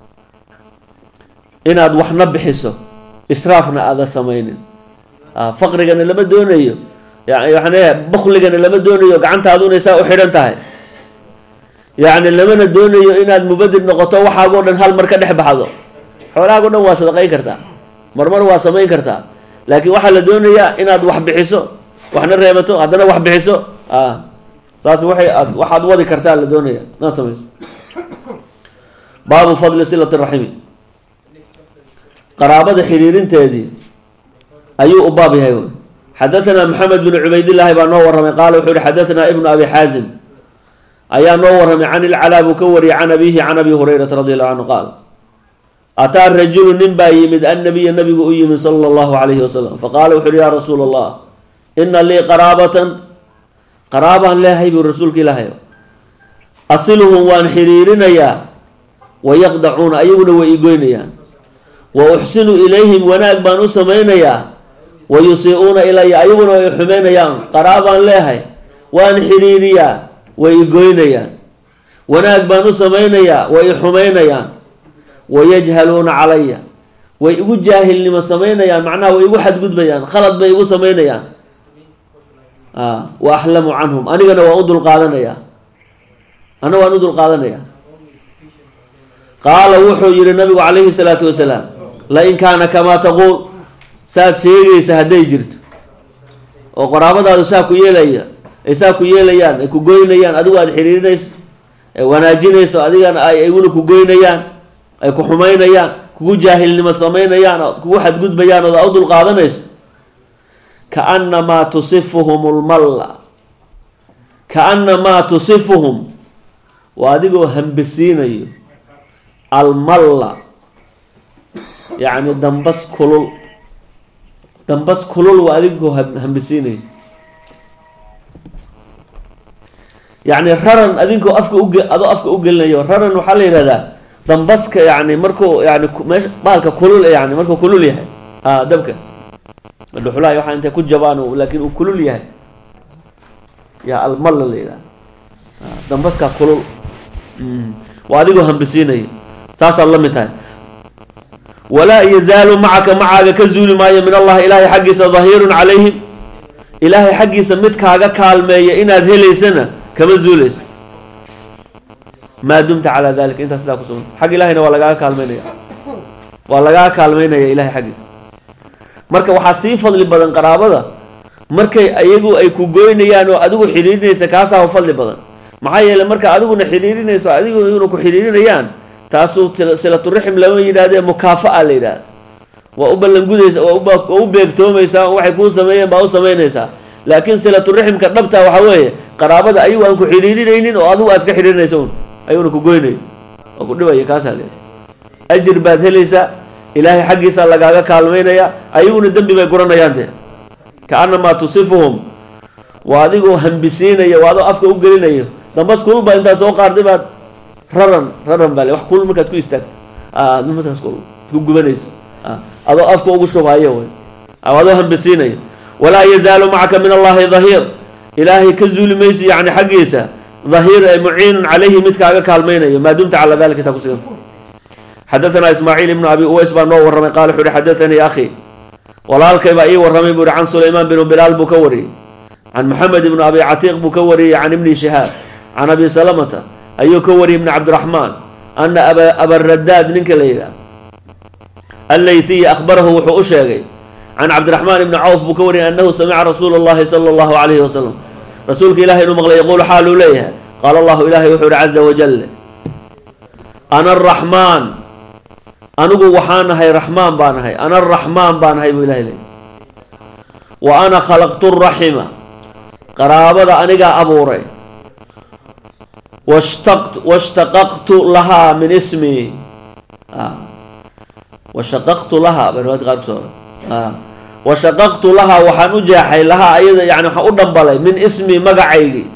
inaad waxna bixiso israafna aada samaynin faqrigana lama doonayo yani waxaan leeyahay bukligana lama doonayo gacantaaduna saa u xidhan tahay yacni lamana doonayo inaad mubadir noqoto waxaagoo dhan hal mar ka dhex baxdo xoolahaago dhan waa sadaqayn kartaa marmar waa samayn kartaa laakiin waxaa la doonayaa inaad wax bixiso waxna reebato haddana wax bixiso taas waay ad waxaad wadi kartaa la doonaya inaad samayso baabu fadli silati raximi qaraabada xiriirinteedii ayuu u baab yahay xadatanaa maxamed bn cubaydillaahi baa noo warramay qaala wuxuu yihi xadatanaa ibnu abi xaazim ayaa noo warramay can ilcalaa buu ka wariyay can abihi can abi hurayrata radi allahu canhu qaal ataa rajulu nin baa yimid annabiya nabigu u yimid sala allahu calayhi wasalam faqaala wuxu uhi yaa rasuula allah ina lii qaraabatan qaraabaan leehay buu rasuulka ilaahay asiluhum waan xiriirinayaa wayaqdacuuna ayaguna way igoynayaan wa uxsinu ilayhim wanaag baan u samaynayaa wa yusi-uuna ilaya ayaguna way xumeynayaan qaraabaan leehay waan xiriiriyaa way igoynayaan wanaag baan u samaynayaa way ixumeynayaan wayajhaluuna calaya way igu jaahilnimo samaynayaan macnaha way igu xadgudbayaan khalad bay igu samaynayaan wa axlamu canhum anigana waan u dulqaadanayaa ana waan u dulqaadanayaa qaala wuxuu yihi nabigu calayhi salaatu wasalaam lain kaana kamaa taquul saad sheegaysa hadday jirto oo qaraabadaadu saa ku yeelaya ay saa ku yeelayaan, ay ku goynayaan, adigu aada xiriirinayso, ay wanaajinayso, adigana ay ayguna ku goynayaan, ay ku xumaynayaan, kugu jaahilnimo samaynayaan, kugu xadgudbayaan ood u dul qaadanayso. kaannamaa tusifuhum lmalla kaannamaa tusifuhum waa adigoo hambisiinayo almalla yacni dambas kulul dambas kulul waa adigoo hambisiinayo yacni raran adinkoo afka uge adoo afka u gelinayo. raran waxaa la yidhahdaa dambaska yani markuu yani meesha baalka kulul yani markuu kulul yahay a dabka dhuxulaha waxaa intay ku jabaan laakiin uu kulul yahay yaa almalla la yidhaha dambaskaa kulul waa adigoo hambisiinaya saasaad la mid tahay. walaa yazaalu macaka macaaga ka zuuli maayo min allahi ilaahay xaggiisa dahiirun calayhim ilaahay xaggiisa mid kaaga kaalmeeya inaad helaysana kama zuulayso maa dumta calaa dalika intaas sidaa ku sugan xag ilahayna waa lagaaga kaalmeynaya waa lagaaga kaalmeynaya ilahay xaggiisa. marka waxaa sii fadli badan qaraabada markay ayagu ay ku goynayaan oo adigu xidhiirinaysa kaasaa fadli badan. maxaa yeelay marka adiguna xidhiirinayso adigu iyaguna ku xidhiirinayaan taasuu silaturaxim lama yidhahdee mukaafa'a la yidhahda. waa u ballangudaysa waa u beegtoomaysaa waxay kuu sameeyeen baa u samaynaysaa. laakiin silaturaximka dhabtaa waxaa weeye qaraabada ayagu aan ku xidhiirinaynin oo adigu aad iska xidhiirinaysa un ayaguna ku goynayo oo ku dhibaya kaasaa la yidhahda. ajir baad helaysaa ilaahay xaggiisa lagaaga kaalmeynaya ayaguna dembi bay guranayaan dee. kaannamaa tusifuhum waa adigoo hambisiinaya waa adoo afka u gelinayo dambas kulul baa intaa soo qaarday baad raran raran baa le wax kulul markaad ku istaagto dambaskas kulul ku gubanayso adoo afka ugu shubhayo wey adoo hambisiinayo. walaa yazaalu macaka min allahi dahiir ilaahay ka zuuli maysi yani xaggiisa dahiir ay muciinun calayhi mid kaaga kaalmeynayo maa dumta calaa dalika intaa kusigan. xadaثna ismaaciil ibnu abi uways baa noo warramay qaala wuxu uhi xadaثanii akhi walaalkay baa ii warramay buu ihi can sulaymaan binu bilaal buu ka wariyey can maxamed ibnu abi catiiq buu ka wariyey can ibni shihaab can abi salamata ayuu ka wariyey ibni cabdiraxmaan ana abaradaad ninka la yidhaah allaythiya akhbarahu wuxuu u sheegay can cabdiraxmaan ibni cawf buu ka wariyey annahu samica rasuula اllahi salى اllahu calayhi wasalam rasuulka ilahay inuu maqlay yaquulu xaaluu leeyahay qaala allahu ilahay wuxuu ihi caza wajal ana araxmaan anigu waxaan ahay raxmaan baan ahay ana araxmaan baan ahay buu ilahay leeyay wa ana khalaqtu raxima qaraabada anigaa abuuray washtaqtu washtaqaqtu lahaa min ismi washaqaqtu lahaa bay riwaayadka qaar kusoo washaqaqtu lahaa waxaan u jeexay lahaa ayada yani waxaan u dhambalay min ismi magacaygii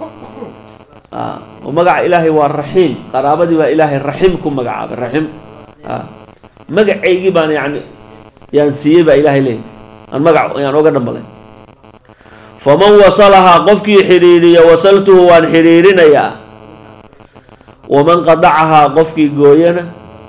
oo magaca ilaahay waa raxiim qaraabadii baa ilaahay raxim ku magacaabay raxim magacaygii baan yani yaan siiyey baa ilaahay leeyay aan magac yaan oga dhambalay. faman wasalahaa qofkii xidhiiriya wasaltuhu waan xidhiirinayaa waman qadacahaa qofkii gooyana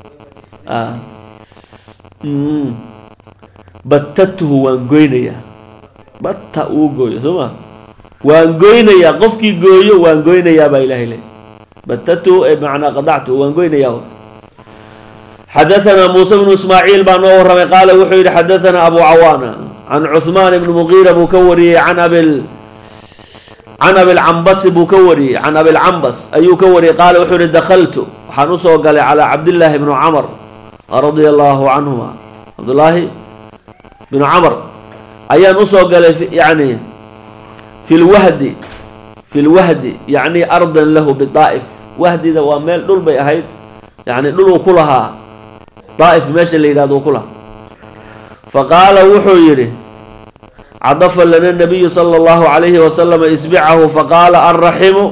battatuhu waan goynayaa batta uu gooyo soo ma waan goynayaa qofkii gooyo waan goynayaa baa ilaahay leeyay battatuhu ee macnaa qadactuhu waan goynayaa. xadaثna muuse bnu ismaaciil baa noo warramay qaala wuxuu yihi xadaثna abu cawaana can cuثmaan ibni mugiira buu ka wariyey can abil can abilcambasi buu ka wariyey can abilcambas ayuu ka wariyey qaala wuxuu yihi dakaltu waxaan usoo galay calaa cabdillaahi bnu camr radia allahu canhuma cabdullaahi bnu camr ayaan usoo galay yani fi lwahdi fi lwahdi yacni ardan lahu bidaa'if wahdida waa meel dhul bay ahayd yani dhul uu ku lahaa daa'if meesha la yidhahdo uu ku lahaa. faqaala wuxuu yidhi cadafa lana nabiyu sala allahu calayhi wasalama isbicahu faqaala alraximu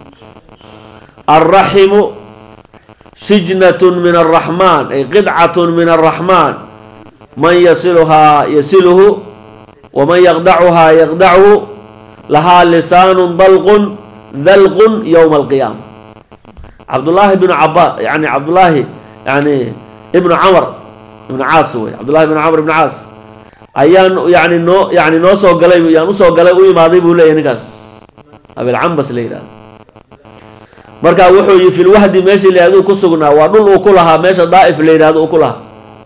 alraximu shijnatun min alraxmaan ay qidcatun min alraxmaan man yasiluhaa yasiluhu waman yaqdacuhaa yaqdachu lahaa lisaanun dalqun dalqun yowma alqiyaama. cabdullaahi bnu cabaas yani cabdullaahi yani ibnu camr ibnu caas wey cabdullahi ibnu camr ibnu caas ayaan yani noo yani noo soo galay yaan usoo galay u imaaday buu leeyahy ninkaas abilcambas la yidhahdo. markaa wuxuu yihi fi lwahdi meeshii la yidhahdo ku sugnaa waa dhul uu ku lahaa meesha daa'if la yidhahdo uu ku lahaa.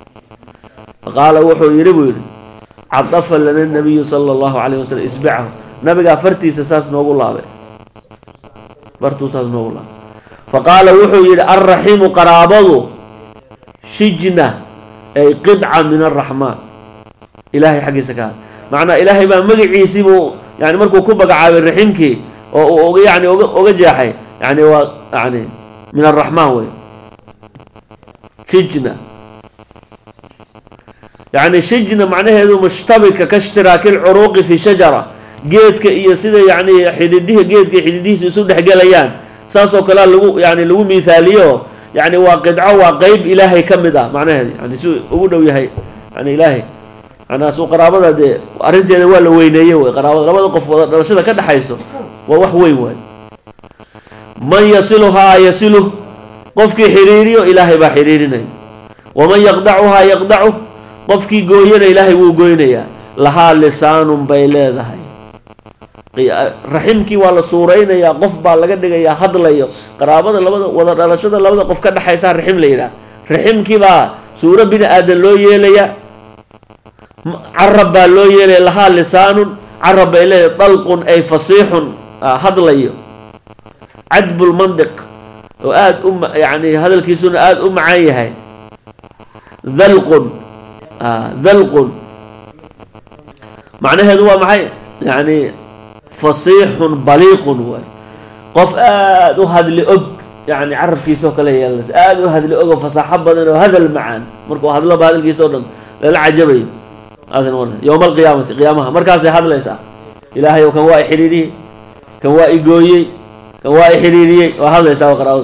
faqaala wuxuu yidhi buu yidhi cadafa lana nabiyu sala allahu calayh wasalam isbicahu nabigaa fartiisa saas noogu laabay fartuu saas noogu laabay faqaala wuxuu yidhi alraximu qaraabadu shijna ay qidca min araxmaan ilaahay xaggiisa ka had macnaa ilaahay baa magaciisii buu yani markuu ku magacaabay raximkii oo uu oga yani oga oga jeexay yani waa yani min araxmaan wey shijna يعني شجنا معناه مشتبكة كاشتراك العروق في شجرة جيد كإيه سيدة يعني حديديه جيد كحديديه يسود حجاليان ساسو كلا لو يعني لو مثاليه يعني واقدعه وقيب إلهي كم ده معناه يعني سو أقوله وياهي يعني إلهي أنا سو قرابة ده أرنت يعني ولا وينيه قرابة قرابة قف رشيدة كده حيسه ووحوي وين من يصلها يصله قفك حريري إلهي بحريرنا ومن يقدعها يقدعه qofkii gooyana ilaahay wuu gooynayaa lahaa lisaanun bay leedahay raximkii waa la suuraynayaa qof baa laga dhigayaa hadlayo qaraabada labada wada dhalashada labada qof ka dhaxaysa raxim la yidhaah raximkii baa suuro bini aadan loo yeelaya carab baa loo yeelaya lahaa lisaanun carab bay leedahay dalqun ay fasiixun hadlayo cadbulmandiq oo aada u yani hadalkiisuna aada u macaan yahay dalqun ذلق معناه هذا معي يعني فصيح بليق هو قف آد وهذا اللي أج يعني عرف كيسو كله يلس آد وهذا اللي أج فصاحب بدنا وهذا المعان مركو هذا الله بهذا الكيسو دم للعجبي هذا يوم القيامة قيامها مركز هذا ليس إلهي وكان واي حريري كان واي جوي كان واي حريري وهذا ليس وقرأه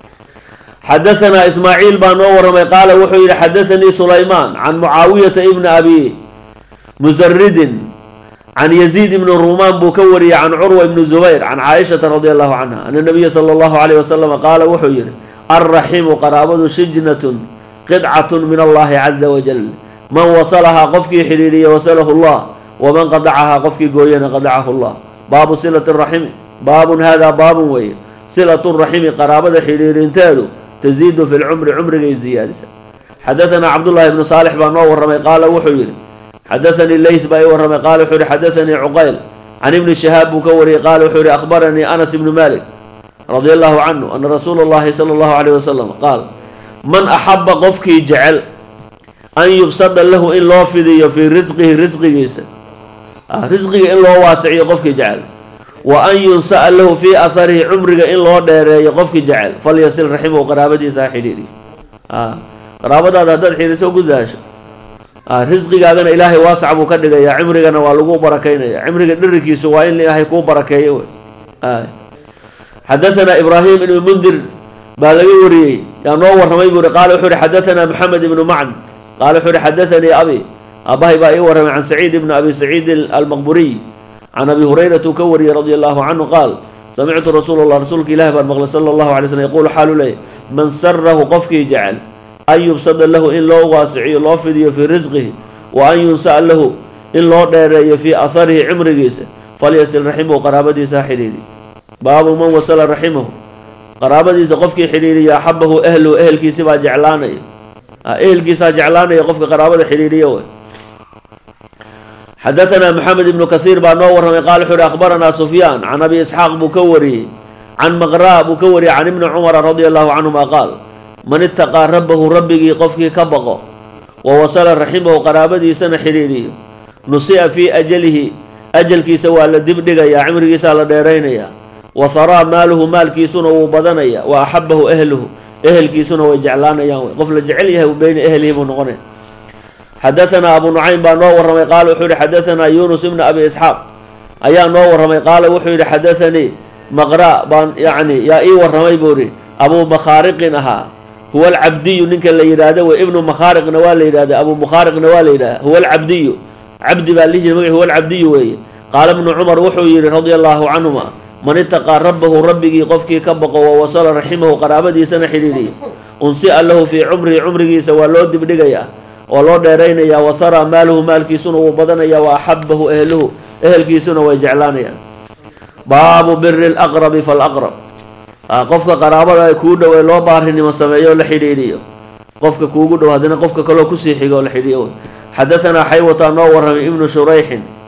حدثنا إسماعيل بن ورمي قال وحي حدثني سليمان عن معاوية ابن أبي مزرد عن يزيد بن الرومان بكوري عن عروة بن الزبير عن عائشة رضي الله عنها أن النبي صلى الله عليه وسلم قال وحي الرحم قرابة شجنة قطعة من الله عز وجل من وصلها قفك حريرية وصله الله ومن قطعها قفك قوينا قطعه الله باب صلة الرحم باب هذا باب وي صلة الرحم قرابة حريرين تالو تزيد في العمر عمر زيادة حدثنا عبد الله بن صالح بن ورمي قال وحير حدثني الليث بن ورمي قال وحير حدثني عقيل عن ابن شهاب بكوري قال وحير أخبرني أنس بن مالك رضي الله عنه أن رسول الله صلى الله عليه وسلم قال من أحب قفك جعل أن يبسط له إن الله في في رزقه رزقه جيسا رزقه إن الله واسع قفك جعل وأن ينسأل له في أثره عمرك إن الله دير يقفك جعل فليصل رحمه قرابتي ساحريري آه قرابة هذا هذا الحين سوق ذاش آه رزقك أنا إلهي واسع مكدك يا عمرك أنا والقو بركين يا عمرك دركي سواء إلهي كو بركين آه حدثنا إبراهيم بن المنذر بالغوري يا نور رميبور قال حر حدثنا محمد بن معن قال حر حدثني أبي أباي باي ورمي عن سعيد بن أبي سعيد المقبوري عن أبي هريرة كوري رضي الله عنه قال سمعت رسول الله رسولك إله بالمغلى صلى الله عليه وسلم يقول حال لي من سره قفك جعل أن يبصد له إن لو واسعي الله في في رزقه وأن ينسأل له إن لو دير في أثره عمر جيسه فليصل رحمه قرابتي ساحريري باب من وصل رحمه قرابتي قفك حريري أحبه أهله أهل كيسبا جعلاني أهل كيسا جعلاني قفك قرابة حريرية حدثنا محمد بن كثير بن نور قال حر أخبرنا سفيان عن أبي إسحاق بكوري عن مغراء بكوري عن ابن عمر رضي الله عنهما قال من اتقى ربه ربه قفك كبقى ووصل رحمه قرابتي سنة حريري نصيء في أجله أجل كي سوى لدبدق يا عمر كيسا لديرين يا وثرى ماله مال كيسون وبدنيا وأحبه أهله أهل كيسون وجعلان يا قفل جعلها وبين أهلهم ونغني حدثنا أبو نعيم بن نور قال وحوري حدثنا يونس بن أبي إسحاق أيا نور قال وحوري حدثني مغراء بان يعني يا إي ورمي بوري أبو مخارق نها هو العبدي نك اللي يراده وابن مخارق نوال يراده أبو مخارق نوال يراده هو العبدي عبد بالله هو العبدي وي قال ابن عمر وحوري رضي الله عنهما من اتقى ربه ربه قفك كبق ووصل رحمه قرابتي سنة حريري انسئ له في عمره عمره سوى لود بدقيا ولو ديرين يا وثرى ماله مال كيسون وبدن يا وأحبه أهله أهل كيسون ويجعلان يا باب بر الأقرب فالأقرب قفك قرابة يكون ولو بارهن مسمعيه لحريري قفك كوجود وهذا قفك كلو كسيحي ولا حريري حدثنا حيوة نور ابن شريح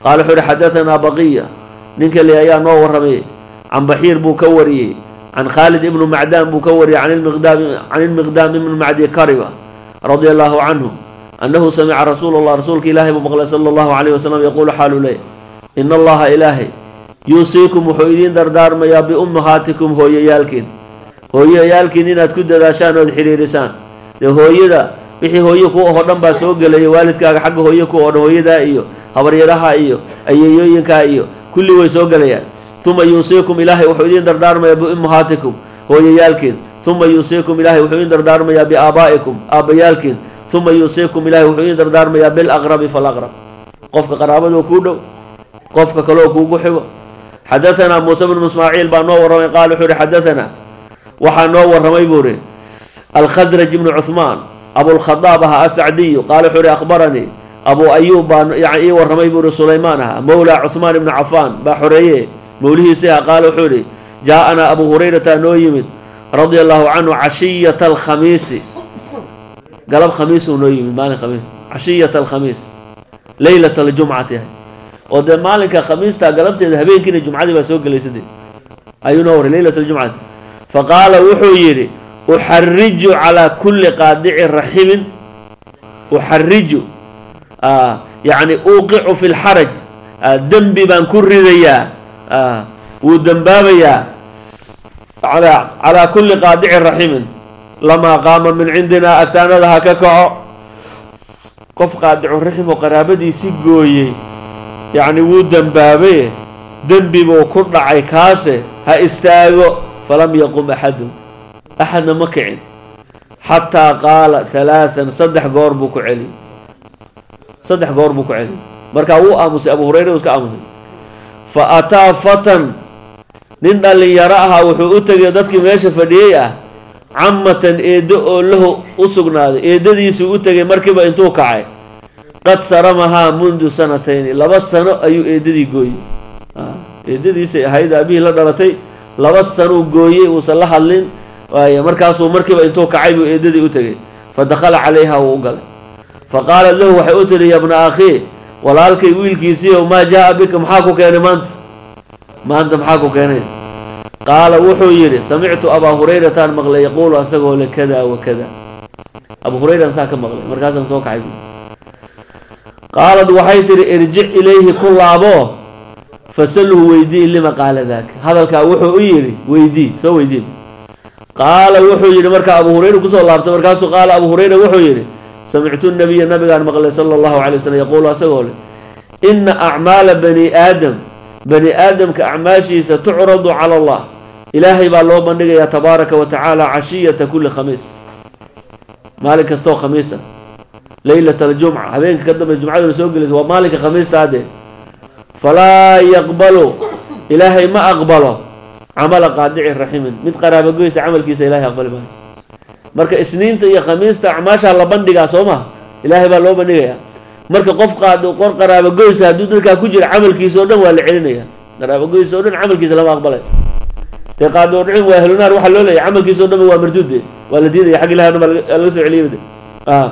قال حر حدثنا بقية نينك اللي أيا نور رمي عن بحير بو كوري عن خالد ابن معدان بو كوري عن المقدام عن المقدام من معدي كربة رضي الله عنه أنه سمع رسول الله رسولك إلهي مبغل صلى الله عليه وسلم يقول حال لي إن الله إلهي يوصيكم وحيدين دردار ما يا بأمهاتكم هو يالكين هو يالكين إن تكد داشان والحريرسان هو يدا بحي هو يكو هدن باسوق لي والدك حق هو يكو هو يدا إيو هبريرها إيو أييوينكا إيو كل ويسوق لي ثم يوصيكم إلهي وحيدين دردار ما يا بأمهاتكم هو يالكين ثم يوصيكم إلهي وحيدين دردار ما يا بآبائكم آبيالكين ثم يوصيكم إلهي وحيدين دردار ما يا بالأغرب فالأغرب قفك قرابة وكودو قفك كلو كوكو حبو حدثنا موسى بن اسماعيل بانور رمي قال حوري حدثنا وحنور رمي بوري الخزرج بن عثمان ابو الخطاب السعدي قال حوري اخبرني ابو ايوب يعني ورمي بوري سليمان مولى عثمان بن عفان بحوريه موليه سيها قال حوري جاءنا ابو هريره نويمد رضي الله عنه عشيه الخميس قلب خميس ونويمد مالك خميس عشيه الخميس ليله الجمعه وده مالك خميس تقلبت ذهبين كده الجمعة دي بسوق لي سدي أيو نور ليلة الجمعة فقال وحيري أحرج على كل قادع رحم أحرج آه يعني أوقع في الحرج آه دنبي بنكر ذيا آه ودنبابيا على على كل قادع رحم لما قام من عندنا أتانا لها ككع قف قادع الرحم وقرابتي سيقوي يعني ودن بابي دنبي بو كرنا عيكاسه ها استاغو فلم يقوم أحد أحد مكعن حتى قال ثلاثا صدح قربك علي صدح قربك علي مركا هو آمسي أبو هريرة وسك آمسي فأتى فتن نين اللي يراها وحوتك يددك ماشي فديه عمة إيدو له أسقنا إيدو دي سوتك مركبة انتو كعي قد سرمها منذ سنتين لبس سنة أيو إيدي قوي آه. إيدي سي هيدا أبيه لدرتي لبس سنة قوي وصلح اللين وهي مركز ومركب انتو كعيب إيدي أتري فدخل عليها وقال فقال له وحي أتري يا ابن أخي ولالك يقول كيسي وما جاء بك محاكو كان ما أنت ما أنت محاكو كان قال وحو يري سمعت أبا هريرة مغلي يقول أسقه لكذا وكذا أبو هريرة ساك مغلي مركز سوك عيب قالت وحيتر ارجع إليه كل أبوه فسله ويدي لما قال ذاك هذا الكاوحو يري ويدي سو ويدي قال وحو يري مركا أبو هريرة كسو الله مركاسو قال أبو هريرة وحو يري سمعت النبي النبي قال مقال صلى الله عليه وسلم يقول أسقول إن أعمال بني آدم بني آدم كأعماشي ستعرض على الله إلهي بالله من يا تبارك وتعالى عشية كل خميس مالك استو خميسة ليلة الجمعة هذين قدم الجمعة ونسوق ومالك خميس هذا فلا يقبلوا إلهي ما أقبله عمل قادع الرحيم مد قرابة قويس عمل كيس إلهي أقبل ما مركا سنين تي خميس تعماشا الله بندقى صومها إلهي بالله بندقى مركا قف قاد وقر قرابة قويس هدود لك كجر عمل كيس ودن ولا علينا قرابة قويس ودن عمل كيس لما أقبله تقادوا العلم وأهلنا روح اللولي عمل كيس ودن هو مردود والدين يحق لها نما الوسع عليه بده آه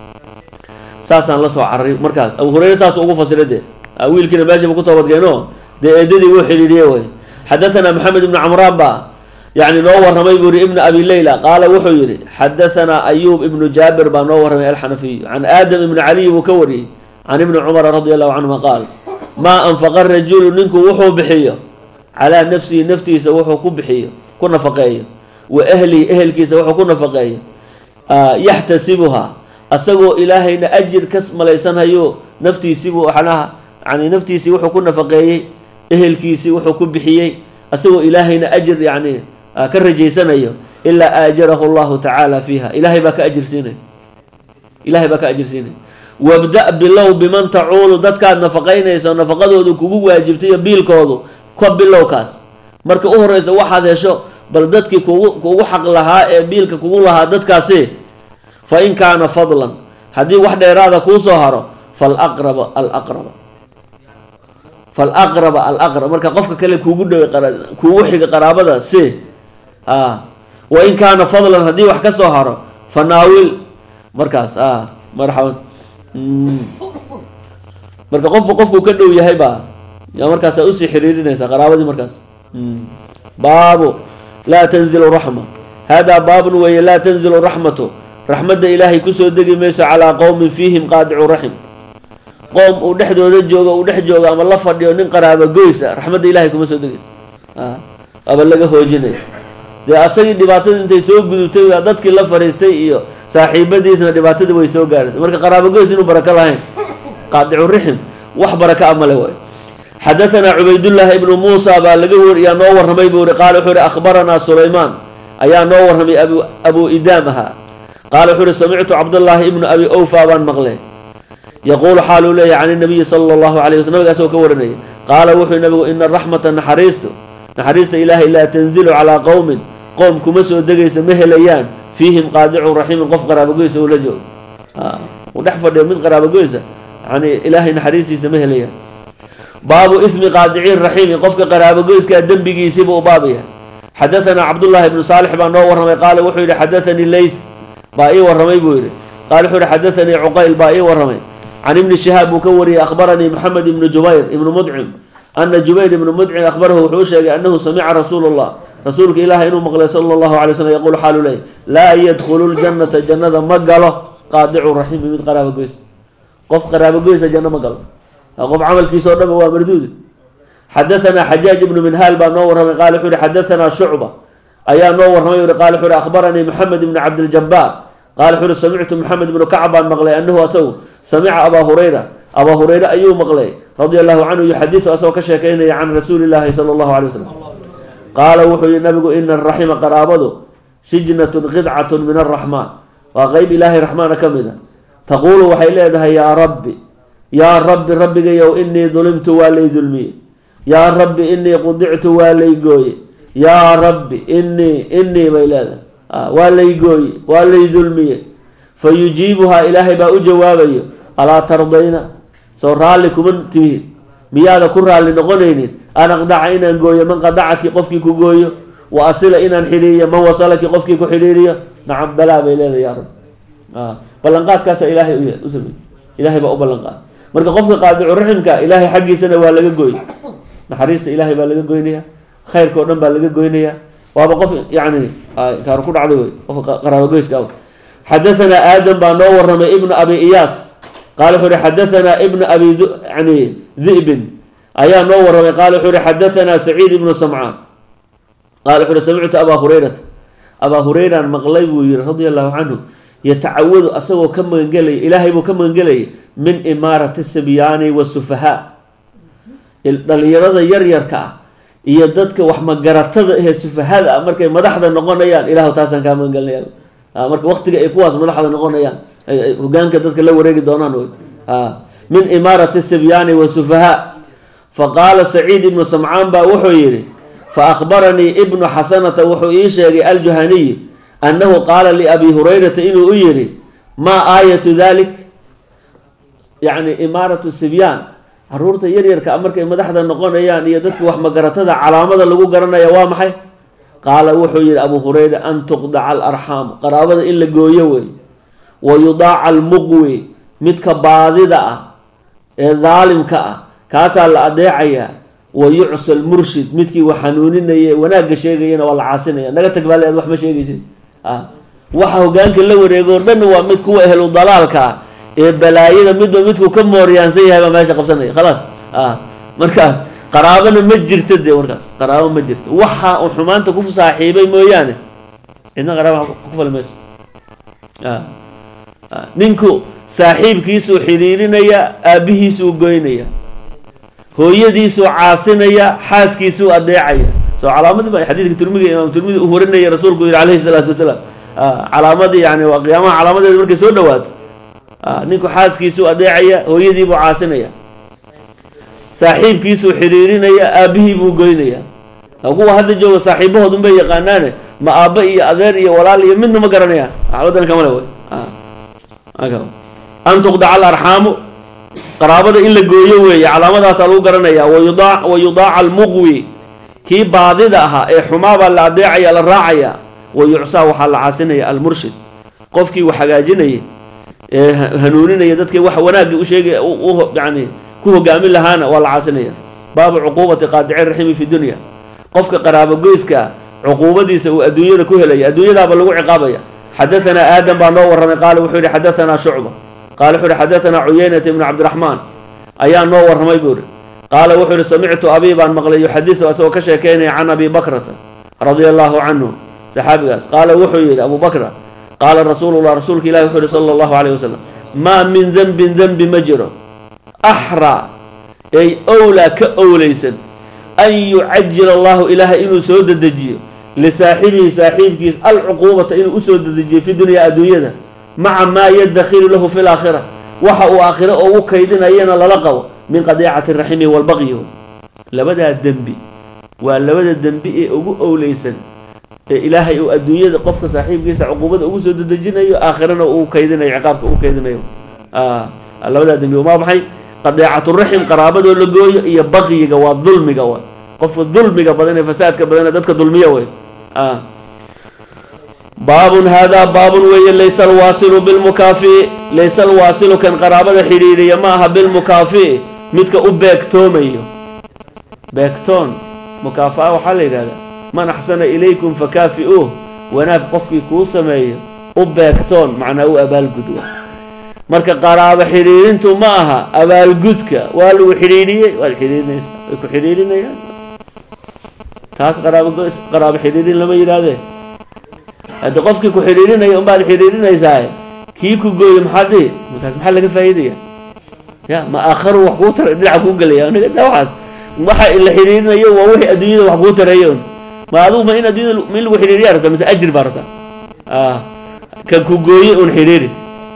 ساسان لا سو عري مركز ابو هريره ساس ugu fasirade wiil kina baashi ku toobad geeno deedadii uu xiriiriyay way حدثنا محمد بن عمران با يعني نو ورمي بوري ابن ابي ليلى قال وحو يري حدثنا ايوب ابن جابر با نو ورمي الحنفي عن ادم بن علي وكوري عن ابن عمر رضي الله عنهما قال ما انفق الرجل منكم وحو بحيه على نفسي نفتي سوحو كبحيه كنا فقيه واهلي اهل كيس وحو كنا فقيه آه يحتسبها أسقو إلهينا أجر كسم ليسان هيو نفتي سيبو أحناها يعني نفتي سي وحو كنا فقيه إهل كيسي وحو كبحيي أسقو إلهينا أجر يعني كرجي سنة إلا أجره الله تعالى فيها إلهي بك أجر سنة إلهي بك أجر سنة وابدأ بالله بمن تعول دتك نفقين يسا نفقده دو كوكو واجبتي بيلكودو كوب بالله كاس مركا أهرس واحد يشو بل دتك كوكو حق لها بيلك كوكو لها دتكاسي فإن كان فضلا هذه واحدة إرادة كوسهرة فالأقرب الأقرب فالأقرب الأقرب مركا قفك كله كوجود كوحي قرابة سي آه وإن كان فضلا هذه واحدة سهرة فناول مركز آه مرحبا marka qofku qofku ka dhow yahay baa yaa markaas usii xiriirinaysa qaraabadii markaas baabu laa tanzilu raxma hada baabun weeye laa tanzilu raxmatu raxmadda ilaahay kusoo degi mayso calaa qowmin fiihim qaadicu raxim qoom uu dhexdooda joogo uu dhex joogo ama la fadhiyo nin qaraabo goysa raxmadda ilaahay kuma soo degayso aba laga hoojinaya dee asagii dhibaatada intay soo gudubtay dadkii la fariistay iyo saaxiibadiisna dhibaatadii way soo gaartay marka qaraabo goys inuu barako lahayn qaadicu raxim wax baraka a male waay xadatanaa cubaydullaahi ibnu muusa baa laga wariyaa noo warramay buu ihi qaala wuxuu ihi akhbaranaa sulaymaan ayaa noo warramay abu abuu idaam ahaa qaala wuxuu ihi samictu cabdullaahi ibnu abi awfa baan maqlay yaquulu xaaluu leeyahy can nabiyi sala allahu alayh wasl nabiga asagoo ka waranayay qaala wuxuu nabigu ina raxmata naxariistu naxariista ilaahay laa tanzilu calaa qowmin qoom kuma soo degaysa ma helayaan fiihim qaadicun raxiimin qof qaraabogoysa uu la joogo uu dhex fadhiyo mid qaraabogoysa yani ilaahay naxariistiisa ma helayaan baabu ismi qaadiciin raxiimi qofka qaraabogoyskaa dembigiisiibuu u baabaya xadatanaa cabdullaahi ibnu saalix baa noo warramay qaala wuxuu yidhi xadatanii leys baa ii warramay buu yidhi qaala wuxuu yihi xadatanii cuqayl baa ii warramay can ibni shihaab buu ka wariyey akhbaranii maxamed ibnu jubayr ibnu mudcim ana jubayr ibnu mudcim akhbarahu wuxuu u sheegay annahu samica rasuulu llah rasuulka ilaahay inuu maqlay sala allahu alay waslm yaquulu xaalu leey laa yadkhulu ljannata jannada ma galo qaadicu raxiimi mid qaraabogoys qof qaraabogoysa janno ma galo qof camalkiisa o dhanba waa marduudi xadatanaa xajaaj ibnu minhaal baa noo warramay qaala wuxuu yihi xadatanaa shucba ayaa noo warramay uri qaala wuxuu yihi akhbaranii maxamed ibnu cabdiljabaar qaala wuxuu yihi samictu maxamed ibnu kacb baan maqlay annahu asagu samica abaa hurayra abaa hurayre ayuu maqlay radia allahu canhu yuxadisu asagoo ka sheekaynaya can rasuuli llaahi sala allahu alay wasalam qaala wuxuu yihi nabigu ina araxima qaraabadu sijnatun qidcatun min araxmaan waa qeyb ilaahay raxmaana ka mid a taquulu waxay leedahay yaa rabbi yaa rabbi rabbigayow inii dulimtu waa lay dulmiye yaa rabbi inii qudictu waa lay gooye yaa rabbi inii inii bay leedahay waa lay gooye waa lay dulmiye fa yujiibuhaa ilaahay baa u jawaabayo alaa tardayna soo raalli kuma tihiin miyaada ku raalli noqonaynin an aqdaca inaan gooyo man qadacaki qofkii ku gooyo wa asila inaan xidhiiriyo man wasalaki qofkii ku xidhiiriyo nacam balaa bay leedahay yaa rabbi ballanqaadkaasa ilaahay u sameeyey ilaahay baa u ballanqaad marka qofka qaadicu raximka ilaahay xaggiisana waa laga gooy naxariista ilaahay baa laga goynaya khayrka o dhan baa laga goynaya waaba qof yani kaaru ku dhacday wey qofka qaraabogoyska xadatanaa aadam baa noo warramay ibnu abi iyaas qaala wuxuu ihi xadatanaa ibnu abi yani dhibin ayaa noo warramay qaala wuxuu ihi xadatanaa saciid ibnu samcaan qaala wuxuu ihi samictu abaa hurayrata abaa hurayraan maqlay buu yihi radia allahu canhu yatacawadu asagoo ka magangelaya ilaahay buu ka magangelayay min imaarati sibyaani wasufahaa dhalinyarada yaryarka ah iyo dadka wax magaratada ahee sufahada ah markay madaxda noqonayaan ilahu taasaan kaa magangelinaya marka waqtiga ay kuwaas madaxda noqonayaan hogaanka dadka la wareegi doonaan wy min imaarati sibyaani wasufahaa faqaala saciid ibnu samcaan baa wuxuu yihi faahbaranii ibnu xasanata wuxuu ii sheegay aljuhaniy annahu qaala liabi hurayrata inuu u yihi maa aayatu dalik yani imaaratu sibyaan caruurta yaryarka markay madaxda noqonayaan iyo dadka wax magaratada calaamada lagu garanaya waa maxay qaala wuxuu yihi abu hurayra an tuqdaca alarxaamu qaraabada in la gooyo wey wa yudaaca almuqwi midka baadida ah ee daalimka ah kaasaa la adeecayaa wa yucsa almurshid midkii wax xanuuninaya wanaagga sheegayana waa la caasinaya naga tag baale ad wax ma sheegaysid waxa hogaanka la wareego dhan waa mid kuwa ehlu dalaalka ah ee balaayada midba midku ka mooryaansan yahay baa meesha qabsanaya khalaas markaas qaraabana ma jirto dee markaas qaraabo ma jirto waxa uu xumaanta ku saaxiibay mooyaane cidna qaraabo ku fal mayso ninku saaxiibkiisuu xiriirinaya aabihiisuu goynaya hooyadiisuu caasinaya xaaskiisuu adeecaya soo calaamadii ba xadiidka turmiga imaam turmidi uu warinaya rasuulku yihi calayhi salaatu wasalaam calaamadii yani waa qiyaamaha calaamadeeda markay soo dhawaato ninku xaaskiisuu adeecaya hooyadiibuu caasinaya saaxiibkiisuu xiriirinaya aabihii buu goynaya kuwa hadda jooga saaxiibahoodun bay yaqaanaane ma aabba iyo adeer iyo walaal iyo midna ma garanayaan wadan kamale wey an tuqdaca alarxaamu qaraabada in la gooyo weeye calaamadaasaa lagu garanaya wayudaa wa yudaaca almuqwi kii baadida ahaa ee xumaabaa la adeecaya la raacaya wa yucsaa waxaa la caasinaya almurshid qofkii wax hagaajinaya ee hanuuninaya dadka wax wanaagii u sheegay yani كوه قامل لهانا ولا عاسنية. باب عقوبة قاطع الرحم في الدنيا قفك قرابة جوزك عقوبة دي سو الدنيا كوه لي الدنيا لا بلغو عقابية. حدثنا آدم بن نور قال وحوري حدثنا شعبة قال وحوري حدثنا عيينة بن عبد الرحمن أيان نور ما يقول قال وحوري سمعت أبي بن مغلي يحدث وسوى كشكيني عن أبي بكرة رضي الله عنه صحابي قال وحوري أبو بكر قال رسول الله رسولك الله وحوري صلى الله عليه وسلم ما من ذنب ذنب مجرى أحرى أي أولى كأوليسا أن يعجل الله إله إنه سود الدجيل لصاحبه صاحبك العقوبة إنه أسود الدجيل في الدنيا أدوية مع ما يدخل له في الآخرة وحق آخرة أو كيدنا ينا للقوا من قضيعة الرحم والبغي لبدا الذنب ولبدا الذنب أو أوليسا إلهي أدوية قفك صاحبك عقوبة أو سود الدجيل آخرنا أو كيدنا عقابك أو كيدنا آه لبدا الذنب وما بحي قضيعة الرحم قرابة اللقوية هي بغي جوا ظلم جوا قف الظلم جوا بدنا فساد كبدنا دتك ظلمية وين آه باب هذا باب وي ليس الواصل بالمكافئ ليس الواصل كان قرابة حريرية معها بالمكافئ متك أبيكتوميو بيكتون مكافأة وحلي هذا من أحسن إليكم فكافئوه وناف قفك كوسميو أبيكتون معناه أبال قدوة marka qaraabo xiriirintu ma aha abaal gudka waa lagu xiriiriyay waa xiriirinaysa ay ku xiriirinayaan taas qaraabo qaraabo xiriirin lama yiraahdo hada qofkii ku xiriirinayo umbaad xiriirinaysaa kii ku gooyo maxadii markaas maxaa laga faa'iideeyaa ya ma aakharu wax ku tar dhinac ku galaya aniga dhawaas waxa ila xiriirinayo waa wixii adduunyada wax ku tarayo ma aduu ma in adduunyada min lagu xiriiriyaa rabta mise ajir barta ah kan ku gooyo un xiriiri.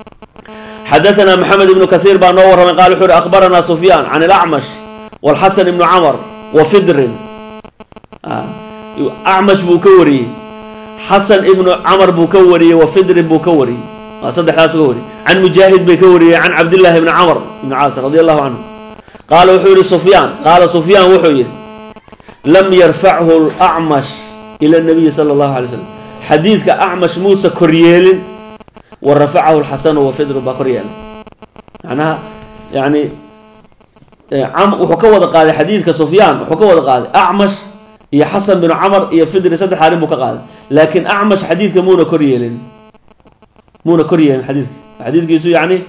حدثنا محمد بن كثير بن نور من قال حر أخبرنا سفيان عن الأعمش والحسن بن عمر وفدر آه. أعمش بوكوري حسن بن عمر بوكوري وفدر بوكوري آه صدق حاس بوكوري عن مجاهد بوكوري عن عبد الله بن عمر بن عاص رضي الله عنه قال وحوري سفيان قال سفيان وحوري لم يرفعه الأعمش إلى النبي صلى الله عليه وسلم حديثك أعمش موسى كورييل ورفعه الحسن وفدر بكريان معناها يعني عم وحكوا قال حديث كسفيان وحكوا قال أعمش يا حسن بن عمر يا فدر سد حارم قال لكن أعمش حديث كمونا كوريين مونا كوريين حديث حديث كيسو يعني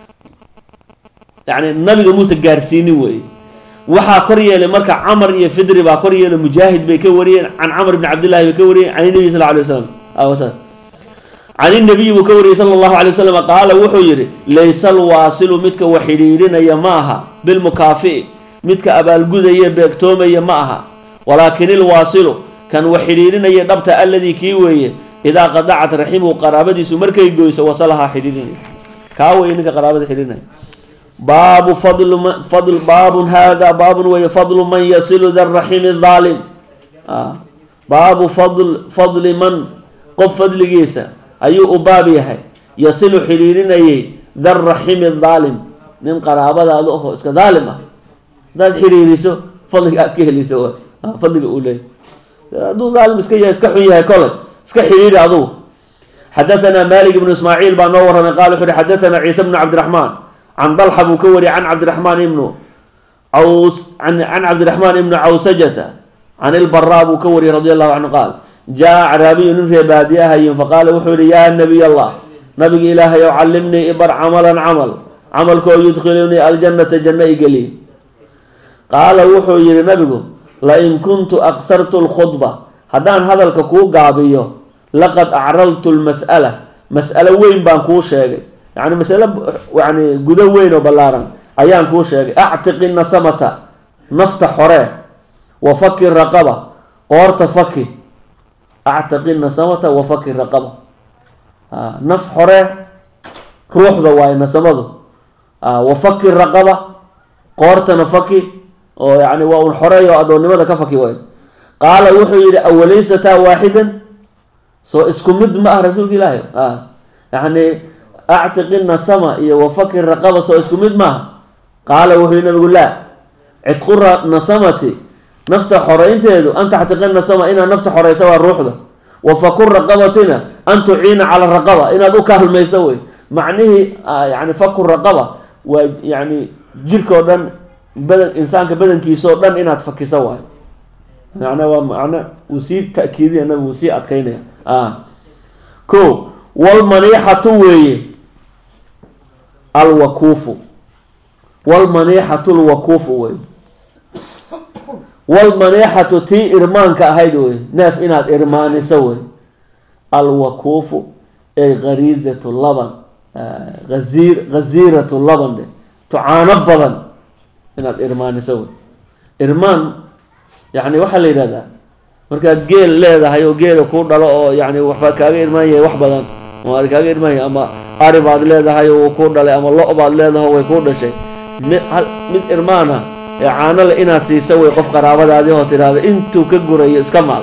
يعني النبي موسى جارسيني وي وحا كوريين لمركع عمر يا فدر با كوريين مجاهد بيكوريين عن عمر بن عبد الله بيكوريين عن النبي صلى الله عليه وسلم أو وسلم عن النبي وكوري صلى الله عليه وسلم قال وحير ليس الواصل متك وحريرين يماها بالمكافئ متك أبا الجودة بيكتوم يماها ولكن الواصل كان وحريرين يدبت الذي كيوي إذا قطعت رحمه قرابتي سمرك يجوز وصلها حريرين كاوي إنك قرابة حريرين باب فضل فضل باب هذا باب ويفضل من يصل ذا الرحم الظالم آه. باب فضل فضل من قف فضل جيسا أيو أبابي هاي يصل حريرين أي ذا الرحم الظالم من قرابة هذا أخو إسك ظالمة ذا الحريري سو فضلك أتكيه اللي سوى فضلك أولي دو ظالم إسك يا إسك حوية كله إسك حريري عضو. حدثنا مالك بن إسماعيل بن نور من قال حدثنا عيسى بن عبد الرحمن عن ضلحة بكوري عن عبد الرحمن ابن عوس عن عن عبد الرحمن ابن عوسجة عن البراء بكوري رضي الله عنه قال جاء أعرابي في باديها فقال وحولي يا نبي الله نبي إله يعلمني إبر عملا عمل عمل كو يدخلني الجنة جنة قليل قال وحولي نبي لئن كنت أقصرت الخطبة هدان هذا الكوكو قابيه لقد أعرضت المسألة مسألة وين بانكو شيء يعني مسألة يعني قدو وين وبلارا أيان كو شيء أعتق النسمة نفتح حريه وفكر رقبة قورت فكي أعتق النسمة وفكر رقبة آه نف حريه روح ذواي نسمده آه وفكر رقبة قورت نفكي أو يعني وأن حريه وأدون لماذا كفكي وين قال وحي أوليستا واحدا سو اسكمد مع رسول الله آه يعني أعتق النسمة وفكر رقبة سو اسكمد معه قال وحي نقول لا عتقر نسمتي نفتح حرين تهدو أنت اعتقلنا سما إنا نفتح حرين سوا الروح ده وفكر رقبتنا أن تعين على الرقبة إنا ذو كهل ما يسوي معنيه آه يعني فكر رقبة ويعني جيرك ودن بدن إنسان كبدن كيسو دن إنها تفكسه واي يعني ومعنى وسيء تأكيدي أنا وسيء أتكينه آه كو والمنيحة وي الوقوف والمنيحة الوقوف وي والمنيحة تي إرمان كأهيدوي ناف إنها إرمان يسوي الوقوف أي غريزة اللبن آه غزير غزيرة اللبن دي تعانب بدن إنها إرمان يسوي إرمان يعني waxa la yiraahdaa marka geel leedahay oo geel ku dhalo oo yani waxa kaaga irmaayay wax badan oo aad kaaga irmaayay ama ari baad leedahay oo ku dhalay ama lo baad leedahay way ku dhashay mid irmaana ee caano la inaad siiso way qof qaraabadaadii oo tiraahdo intuu ka gurayo iska maal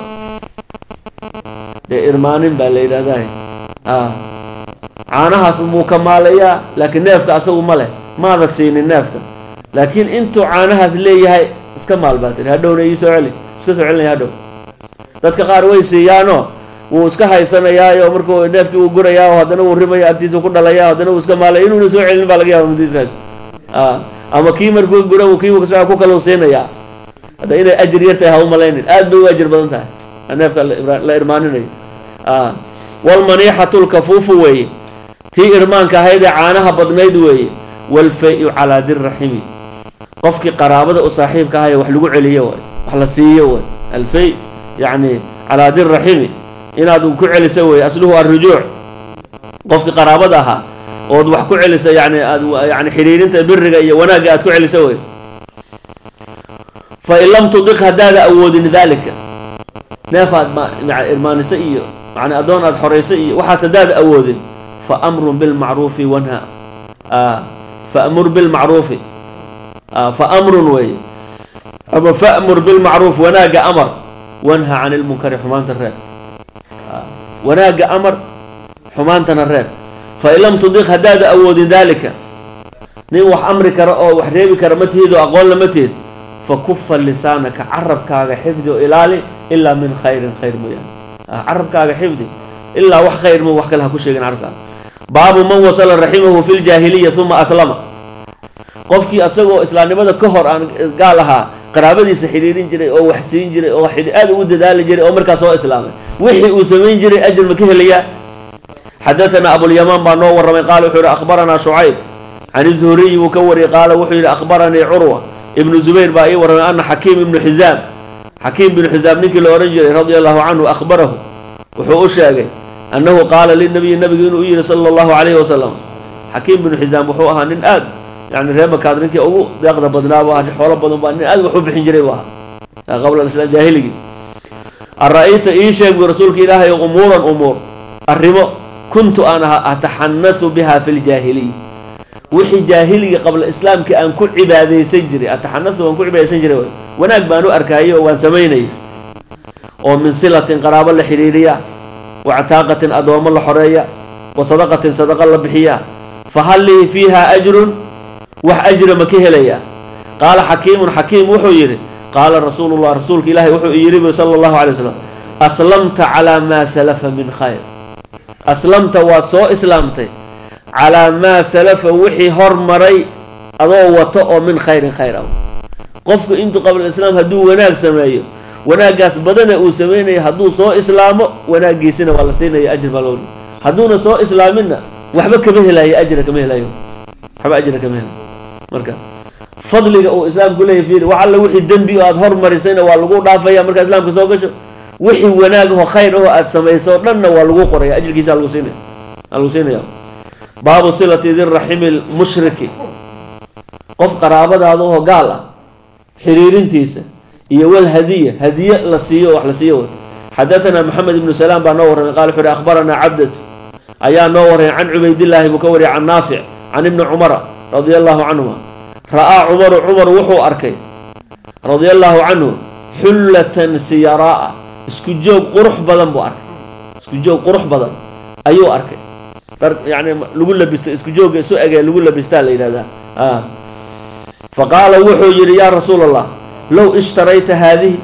ee irmaanin baa la yiraahdaa ah caanahaas muu ka maalaya laakiin neefka asagu ma leh maada siinin neefka laakiin intuu caanahaas leeyahay iska maal baatir hadhowna ii soo celi iska soo celinaya hadhow dadka qaar way siiyaano wuu iska haysanayaayo markuu neefkii uu gurayaa haddana uu ribayo agtiisa ku dhalayaa haddana uu iska maalay inuuna soo celin baa laga yaabaa madiiskaas ah ama kii markuu gura uu kii ku kala siinayaa hadda inay ajir yartahay ha u malaynin aad bay u ajir badan tahay neefka la irmaaninayo ah walmaniixatu lkafuufu weeye tii irmaanka ahayd ee caanaha badnayd weeye walfay-u calaa dirraximi qofkii qaraabada u saaxiibka ahaa wax lagu celiyo way wax la siiyo way alfay yani ala dir rahimi inaad ku celiso way asluhu arrujuuc qofkii qaraabada ahaa oo wax ku celiso yani yani xiriirinta birriga iyo wanaaga aad ku celiso way fa in lam tudiq hadada awoodin dalika naafad ma irmaanisa iyo yani adoon aad xoreyso iyo waxa sadada awoodin fa amrun bil ma'ruf wa nha fa amur bil ma'ruf فأمر وي أما فأمر بالمعروف وناقة أمر وانهى عن المنكر حمان الراب وناقة أمر حمان الراب فإن لم تضيق هداد أود ذلك نوح أمرك وحريبك رمتهد وأقول لمتهد فكف لسانك عربك على حفظه إلالي إلا من خير خير ميان عربك على حفظه إلا وح خير مو وحك لها كل شيء عربك باب من وصل رحمه في الجاهلية ثم أسلم qofkii asagoo islaamnimada ka hor aan gaal ahaa qaraabadiisa xiriirin jiray oo wax siin jiray oo aad ugu dadaali jiray oo markaas soo islaamay wixii uu sameyn jiray ajir ma ka helaya حدثنا أبو اليمان بانو ورمي قال وحير أخبرنا شعيب عن الزهري وكوري قال وحير أخبرني عروة ابن زبير بأي ورمي أن حكيم بن حزام حكيم بن حزام نيكي الأورنجري رضي الله عنه أخبره وحو أشاقي أنه قال للنبي النبي صلى الله عليه وسلم حكيم بن حزام وحو أهان آد يعني ريما كادرينكي أو يقدر بدناه واحد حوله بدن بأن أذ وحب حنجري واحد قبل الإسلام جاهلي الرأيت إيش يقول رسولك إلهي أمورا أمور الرمى كنت أنا أتحنس بها في الجاهلية وحي جاهلي قبل الإسلام كأن كل عبادة سجري أتحنس وأن كل عبادة سجري وناك بانو أركاية وأن سميني ومن صلة قرابة الحريرية وعتاقة أدوام الحرية وصدقة صدقة الله بحياه فهل لي فيها أجر وح أجر مكهليا قال حكيم حكيم وحو يري قال رسول الله رسولك إلهي وحو يري صلى الله عليه وسلم أسلمت على ما سلف من خير أسلمت واتسو إسلامتي على ما سلف وحي هرمري أضو وطأ من خير خير قفك إنتو قبل الإسلام هدو وناك سمايو وناك قاس بدنا أو سميني هدو سو إسلام وناك جيسنا ولا سينا أجر بلون هدونا سو إسلامنا وحبك مهلا أجرك مهلا يوم حب أجرك مهلا مركا فضلك أو إسلام كله فيه وعلى وحي الدنبي وأظهر مرسينا والقو ضافيا مركا إسلام كسوقش وحي وناقه خير هو أتسمي صورنا والقو قرية أجر كيسا الوسينة الوسينة يا باب صلة ذي الرحم المشرك قف قرابة هذا هو قال حريرين تيسا يوال هدية هدية لسيو وحلسيو حدثنا محمد بن سلام بنور قال حر أخبرنا عبدة أيا نور عن عبيد الله مكوري عن نافع عن ابن عمر رضي الله عنهما رأى عمر عمر وحو أركي رضي الله عنه حلة سيراء اسكجو قرح بدن بو أركي اسكجو قرح بدن أيو أركي يعني لقول لبس اسكجو سوء لقول لبستال إلى ذا آه. فقال وحو يري يا رسول الله لو اشتريت هذه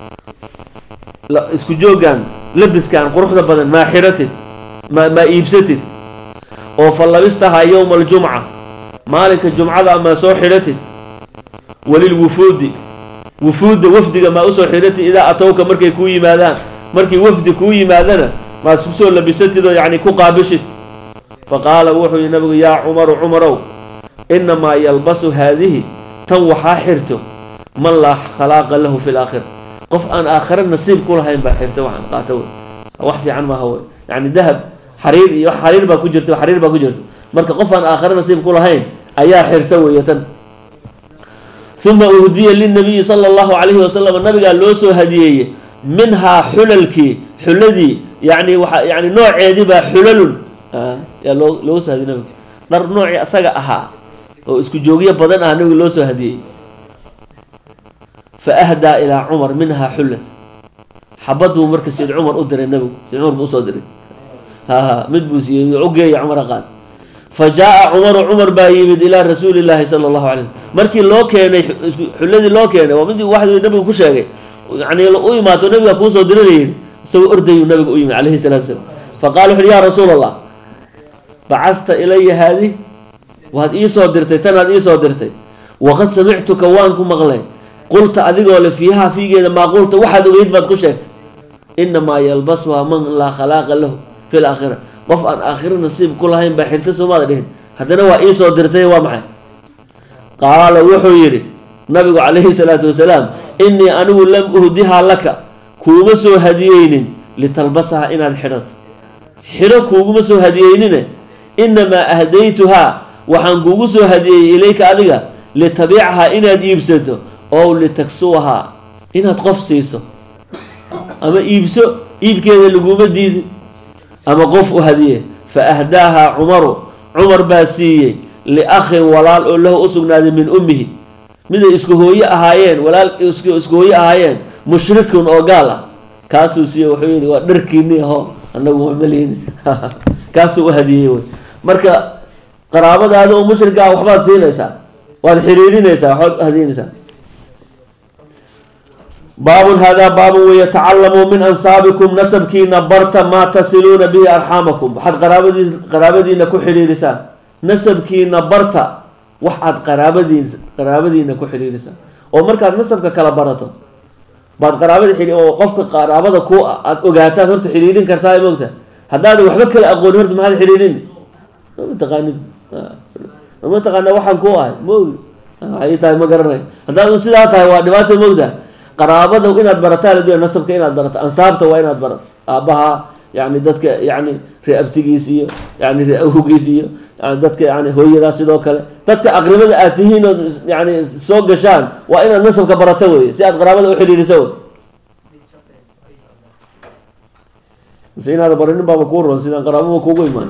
لا اسكجو كان لبس كان قرح بدن ما حرتت ما ما إيبستت أو فلبستها يوم الجمعة مالك الجمعة ما سو حرتت وللوفود وفود وفد ما أسو حيرتي إذا أتوك مركي كوي ماذا مركي وفد كوي ماذا ما سوسو لبستي يعني كو قابشت فقال وحي النبي يا عمر عمرو إنما يلبس هذه توحى حرته من لا خلاق له في الآخر قف أن آخر النصيب كلها ينبع حرته وعن قاتوه وحفي عن ما هو يعني ذهب حرير حرير باكو جرته وحرير باكو جرته مركا قف أن آخر النصيب كلها هين أيا حرته يتن ثم أهدي للنبي صلى الله عليه وسلم النبي قال لوسو هدية منها حللك حلدي يعني وح يعني نوع يديبها حلل آه يا لو لوسو هدي نبي نر نوع أساق أها وإسكو جوجية بدن أها نبي لوسو هدية فأهدى إلى عمر منها حلة حبته مركز سيد عمر أدر النبي سيد عمر بوصو أدري ها ها مدبوسي عقي عمر قال فجاء عمر عمر بايمد إلى رسول الله صلى الله عليه وسلم مركي لو كان الذي لو كان ومن واحد النبي كشاغي يعني لو ما تو النبي كوسو ديرين سو اردي النبي أيمن عليه الصلاه والسلام فقالوا يا رسول الله بعثت الي هذه وهذه ايسو درتي تنا ايسو درتي وقد سمعتك وانكم مغلي قلت اديغو فيها فيgeeda ما قلت واحد ويد باد كشاغت انما يلبسها من لا خلاق له في الاخره qof aan aakhir nasiib ku lahayn ba xirta Soomaaliya dhigin hadana waa ii soo dirtay waa maxay qaala wuxuu yiri nabigu calayhi salaatu wasalaam inni anigu lam uhdiha laka kuuma soo hadiyeynin litalbasaha inaad xidhato xidho kuuguma soo hadiyeynin inma ahdaytuha waxaan kuugu soo hadiyey ilayka adiga litabiicaha inaad iibsato oo litaksuha inaad qof siiso ama iibso iibkeeda laguma diidin أما قف هديه فأهداها عمر عمر باسية لأخ ولال له أسقنا من أمه من إسكوهية أهايين ولال إسكوهية أهايين مشرك أو قال كاسو سي وحيني ودركيني هو أنه معملين كاسو هديه مركا قرابة هذا مشرك أو حبات سي ليسا والحريرين ليسا هديه ليسا باب هذا باب ويتعلموا من أنصابكم نسبكي نبرت ما تصلون به أرحامكم حد قرابدي قرابدي نكو حريرسا نسبكي نبرت وحد قرابدي قرابدي نكو حريرسا او مركا نسبك كلا برتو بعد قرابدي حري او قفك قرابده كو اوغاتا هرت حريرين كرتا موقتا هداد وحبا كلا اقول هرت ما هذا حريرين ما تقاني ما تقانا waxan ku ahay moog ay tahay ma garanay hadaad sidaa tahay waa dhibaato moogda قرابته إناد برتا لديه نسبك إناد برتا أنصابته وإناد برتا أبها يعني دتك يعني رئبتجيسية يعني رئوجيسية يعني دتك يعني هو يراس دوكله دتك أقرباء آتيهين يعني سوق جشان وإن النسب كبرتوي سياد قرابته وحدي يسوي زين هذا برينا بابا كورو زين قرابته وكوجو إيمان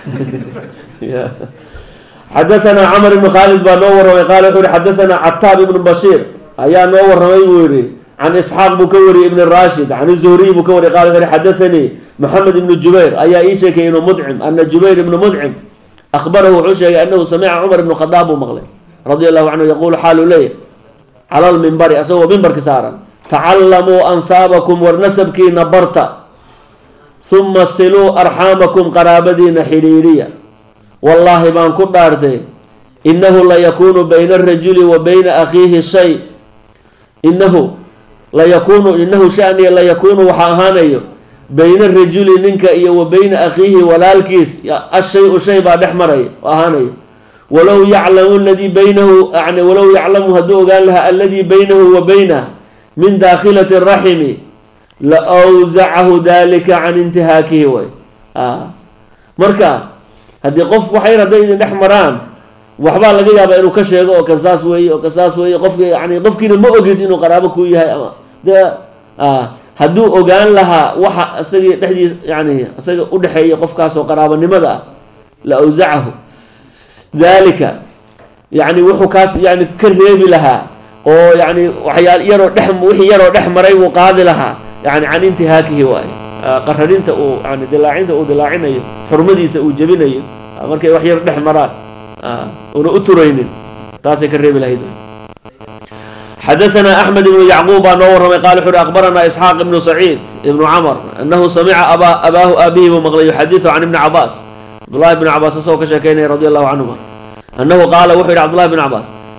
حدثنا عمر بن خالد بن نور وقال حدثنا عتاب بن بشير أيا نور رويوري عن إسحاق بكوري ابن الراشد عن الزهري بكوري قال حدثني محمد بن الجبير أيا إيشك إنه مدعم أن الجبير بن مدعم أخبره عشي أنه سمع عمر بن الخطاب ومغلي رضي الله عنه يقول حال لي على المنبر أسوى منبر كسارا تعلموا أنصابكم ورنسبك نبرت ثم صلوا أرحامكم قرابدين حريرية والله ما كنت أرتي إنه لا يكون بين الرجل وبين أخيه شيء إنه لا يكون إنه شأني لا يكون وحاهاني بين الرجل منك وبين أخيه ولا الكيس الشيء شيء بعد أحمري وأهاني ولو يعلم الذي بينه يعني ولو يعلم هدو قال لها الذي بينه وبينه من داخلة الرحم لأوزعه ذلك عن انتهاكه وي آه مركا هدي قف وحيرة دين أحمران وحبا laga yaabaa inuu ka sheego oo kasaas weey oo kasaas weey qofka yaani qofkiina ma ogid inuu qaraabo ku yahay ama ah haduu ogaan laha waxa asaga dhaxdiis yaani asaga u dhaxeeyo qofkaas oo qaraabanimada la awzacahu dalika yaani wuxuu kaas yaani ka reebi laha oo yaani waxyaal yaro dhex wixii yaro dhex maray uu qaadi laha yaani aan intihaakihi waay qararinta uu yaani dilaacinta uu dilaacinayo xurmadiisa uu jabinayo markay wax yar dhex maraan آه. ونؤترين تاسك الريب الهيدو حدثنا أحمد بن يعقوب نور قال حر أخبرنا إسحاق بن سعيد بن عمر أنه سمع أبا أباه أبيه ومغلي يحدث عن ابن عباس عبد الله بن عباس سوك شكيني رضي الله عنهما أنه قال وحر عبد الله بن عباس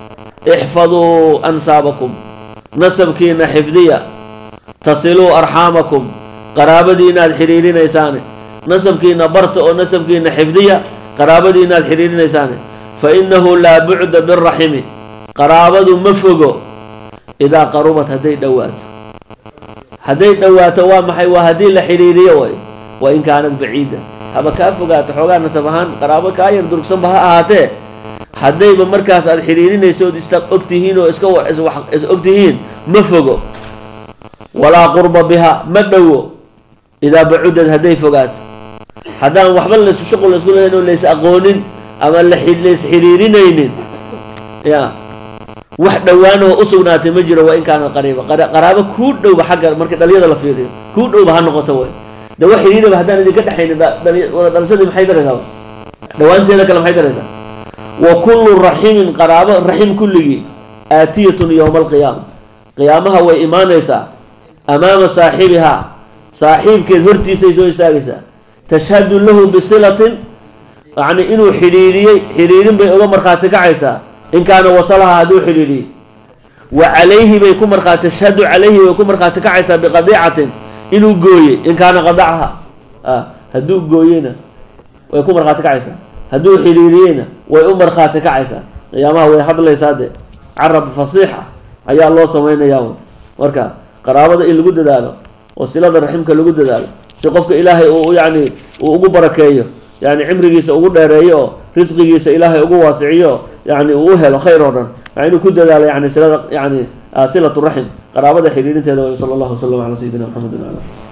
ixfaduu ansaabakum nasabkiina xifdiya tasiluu arxaamakum qaraabadiina aad xidhiirinaysaane nasabkiina barta oo nasabkiina xifdiya qaraabadiina aad xidhiirinaysaane fa innahu laa bucda biraximi qaraabadu ma fogo idaa qarubat hadday dhowaato hadday dhowaato waa maxay waa haddii la xidhiiriyo way wa in kaanad baciida haba kaa fogaato xoogaa nasab ahaan qaraabo kaa yar durugsanba ha ahaatee haddayba markaas aad xidhiirinayso ood ista ogtihiin oo iska is ogtihiin ma fogo walaa qurba biha ma dhowo idaa bacudad hadday fogaato haddaan waxba laysu shuqul laysku leeyahin oo lays aqoonin ama lays xidhiirinaynin ya wax dhowaan oo u sugnaatay ma jiro waa in kaana qariiba qaraabo kuu dhowba xagga marka dhaliyada la fiiriyo kuu dhowba ha noqoto way de wax xidhiiraba haddaan idinka dhexaynin wada dhalashadii maxay daraysaa dhawaanteeda kale maxay daraysaa wa kullu raximin qaraabo raxim kulligii aatiyatun yowma alqiyaama qiyaamaha way imaanaysaa amaama saaxibihaa saaxiibkeed hortiisay soo istaagaysaa tashhadu lahu bisilatin yacni inuu xidhiiriyey xidhiirin bay uga markhaati kacaysaa in kaana wasalaha hadduu xidhiidhiyey wa calayhi bay ku markhaati tashhadu calayhi bay ku markhaati kacaysaa biqadiicatin inuu gooyey in kaana qadacaha hadduu gooyeyna way ku markhaati kacaysaa hadduu xidhiiriyeyna way u markhaati kacaysaa qiyaamaha way hadlaysaa de carab fasiixa ayaa loo samaynayaa marka qaraabada in lagu dadaalo oo silada raximka lagu dadaalo si qofka ilaahay uu yani uu ugu barakeeyo yani cimrigiisa ugu dheereeyo oo risqigiisa ilaahay ugu waasiciyo yani uu u helo khayr oo dhan waa inuu ku dadaalo yani silada yani silatu raxim qaraabada xidhiirinteeda. Sala allahu wasalam calaa sayidina maxamedin wala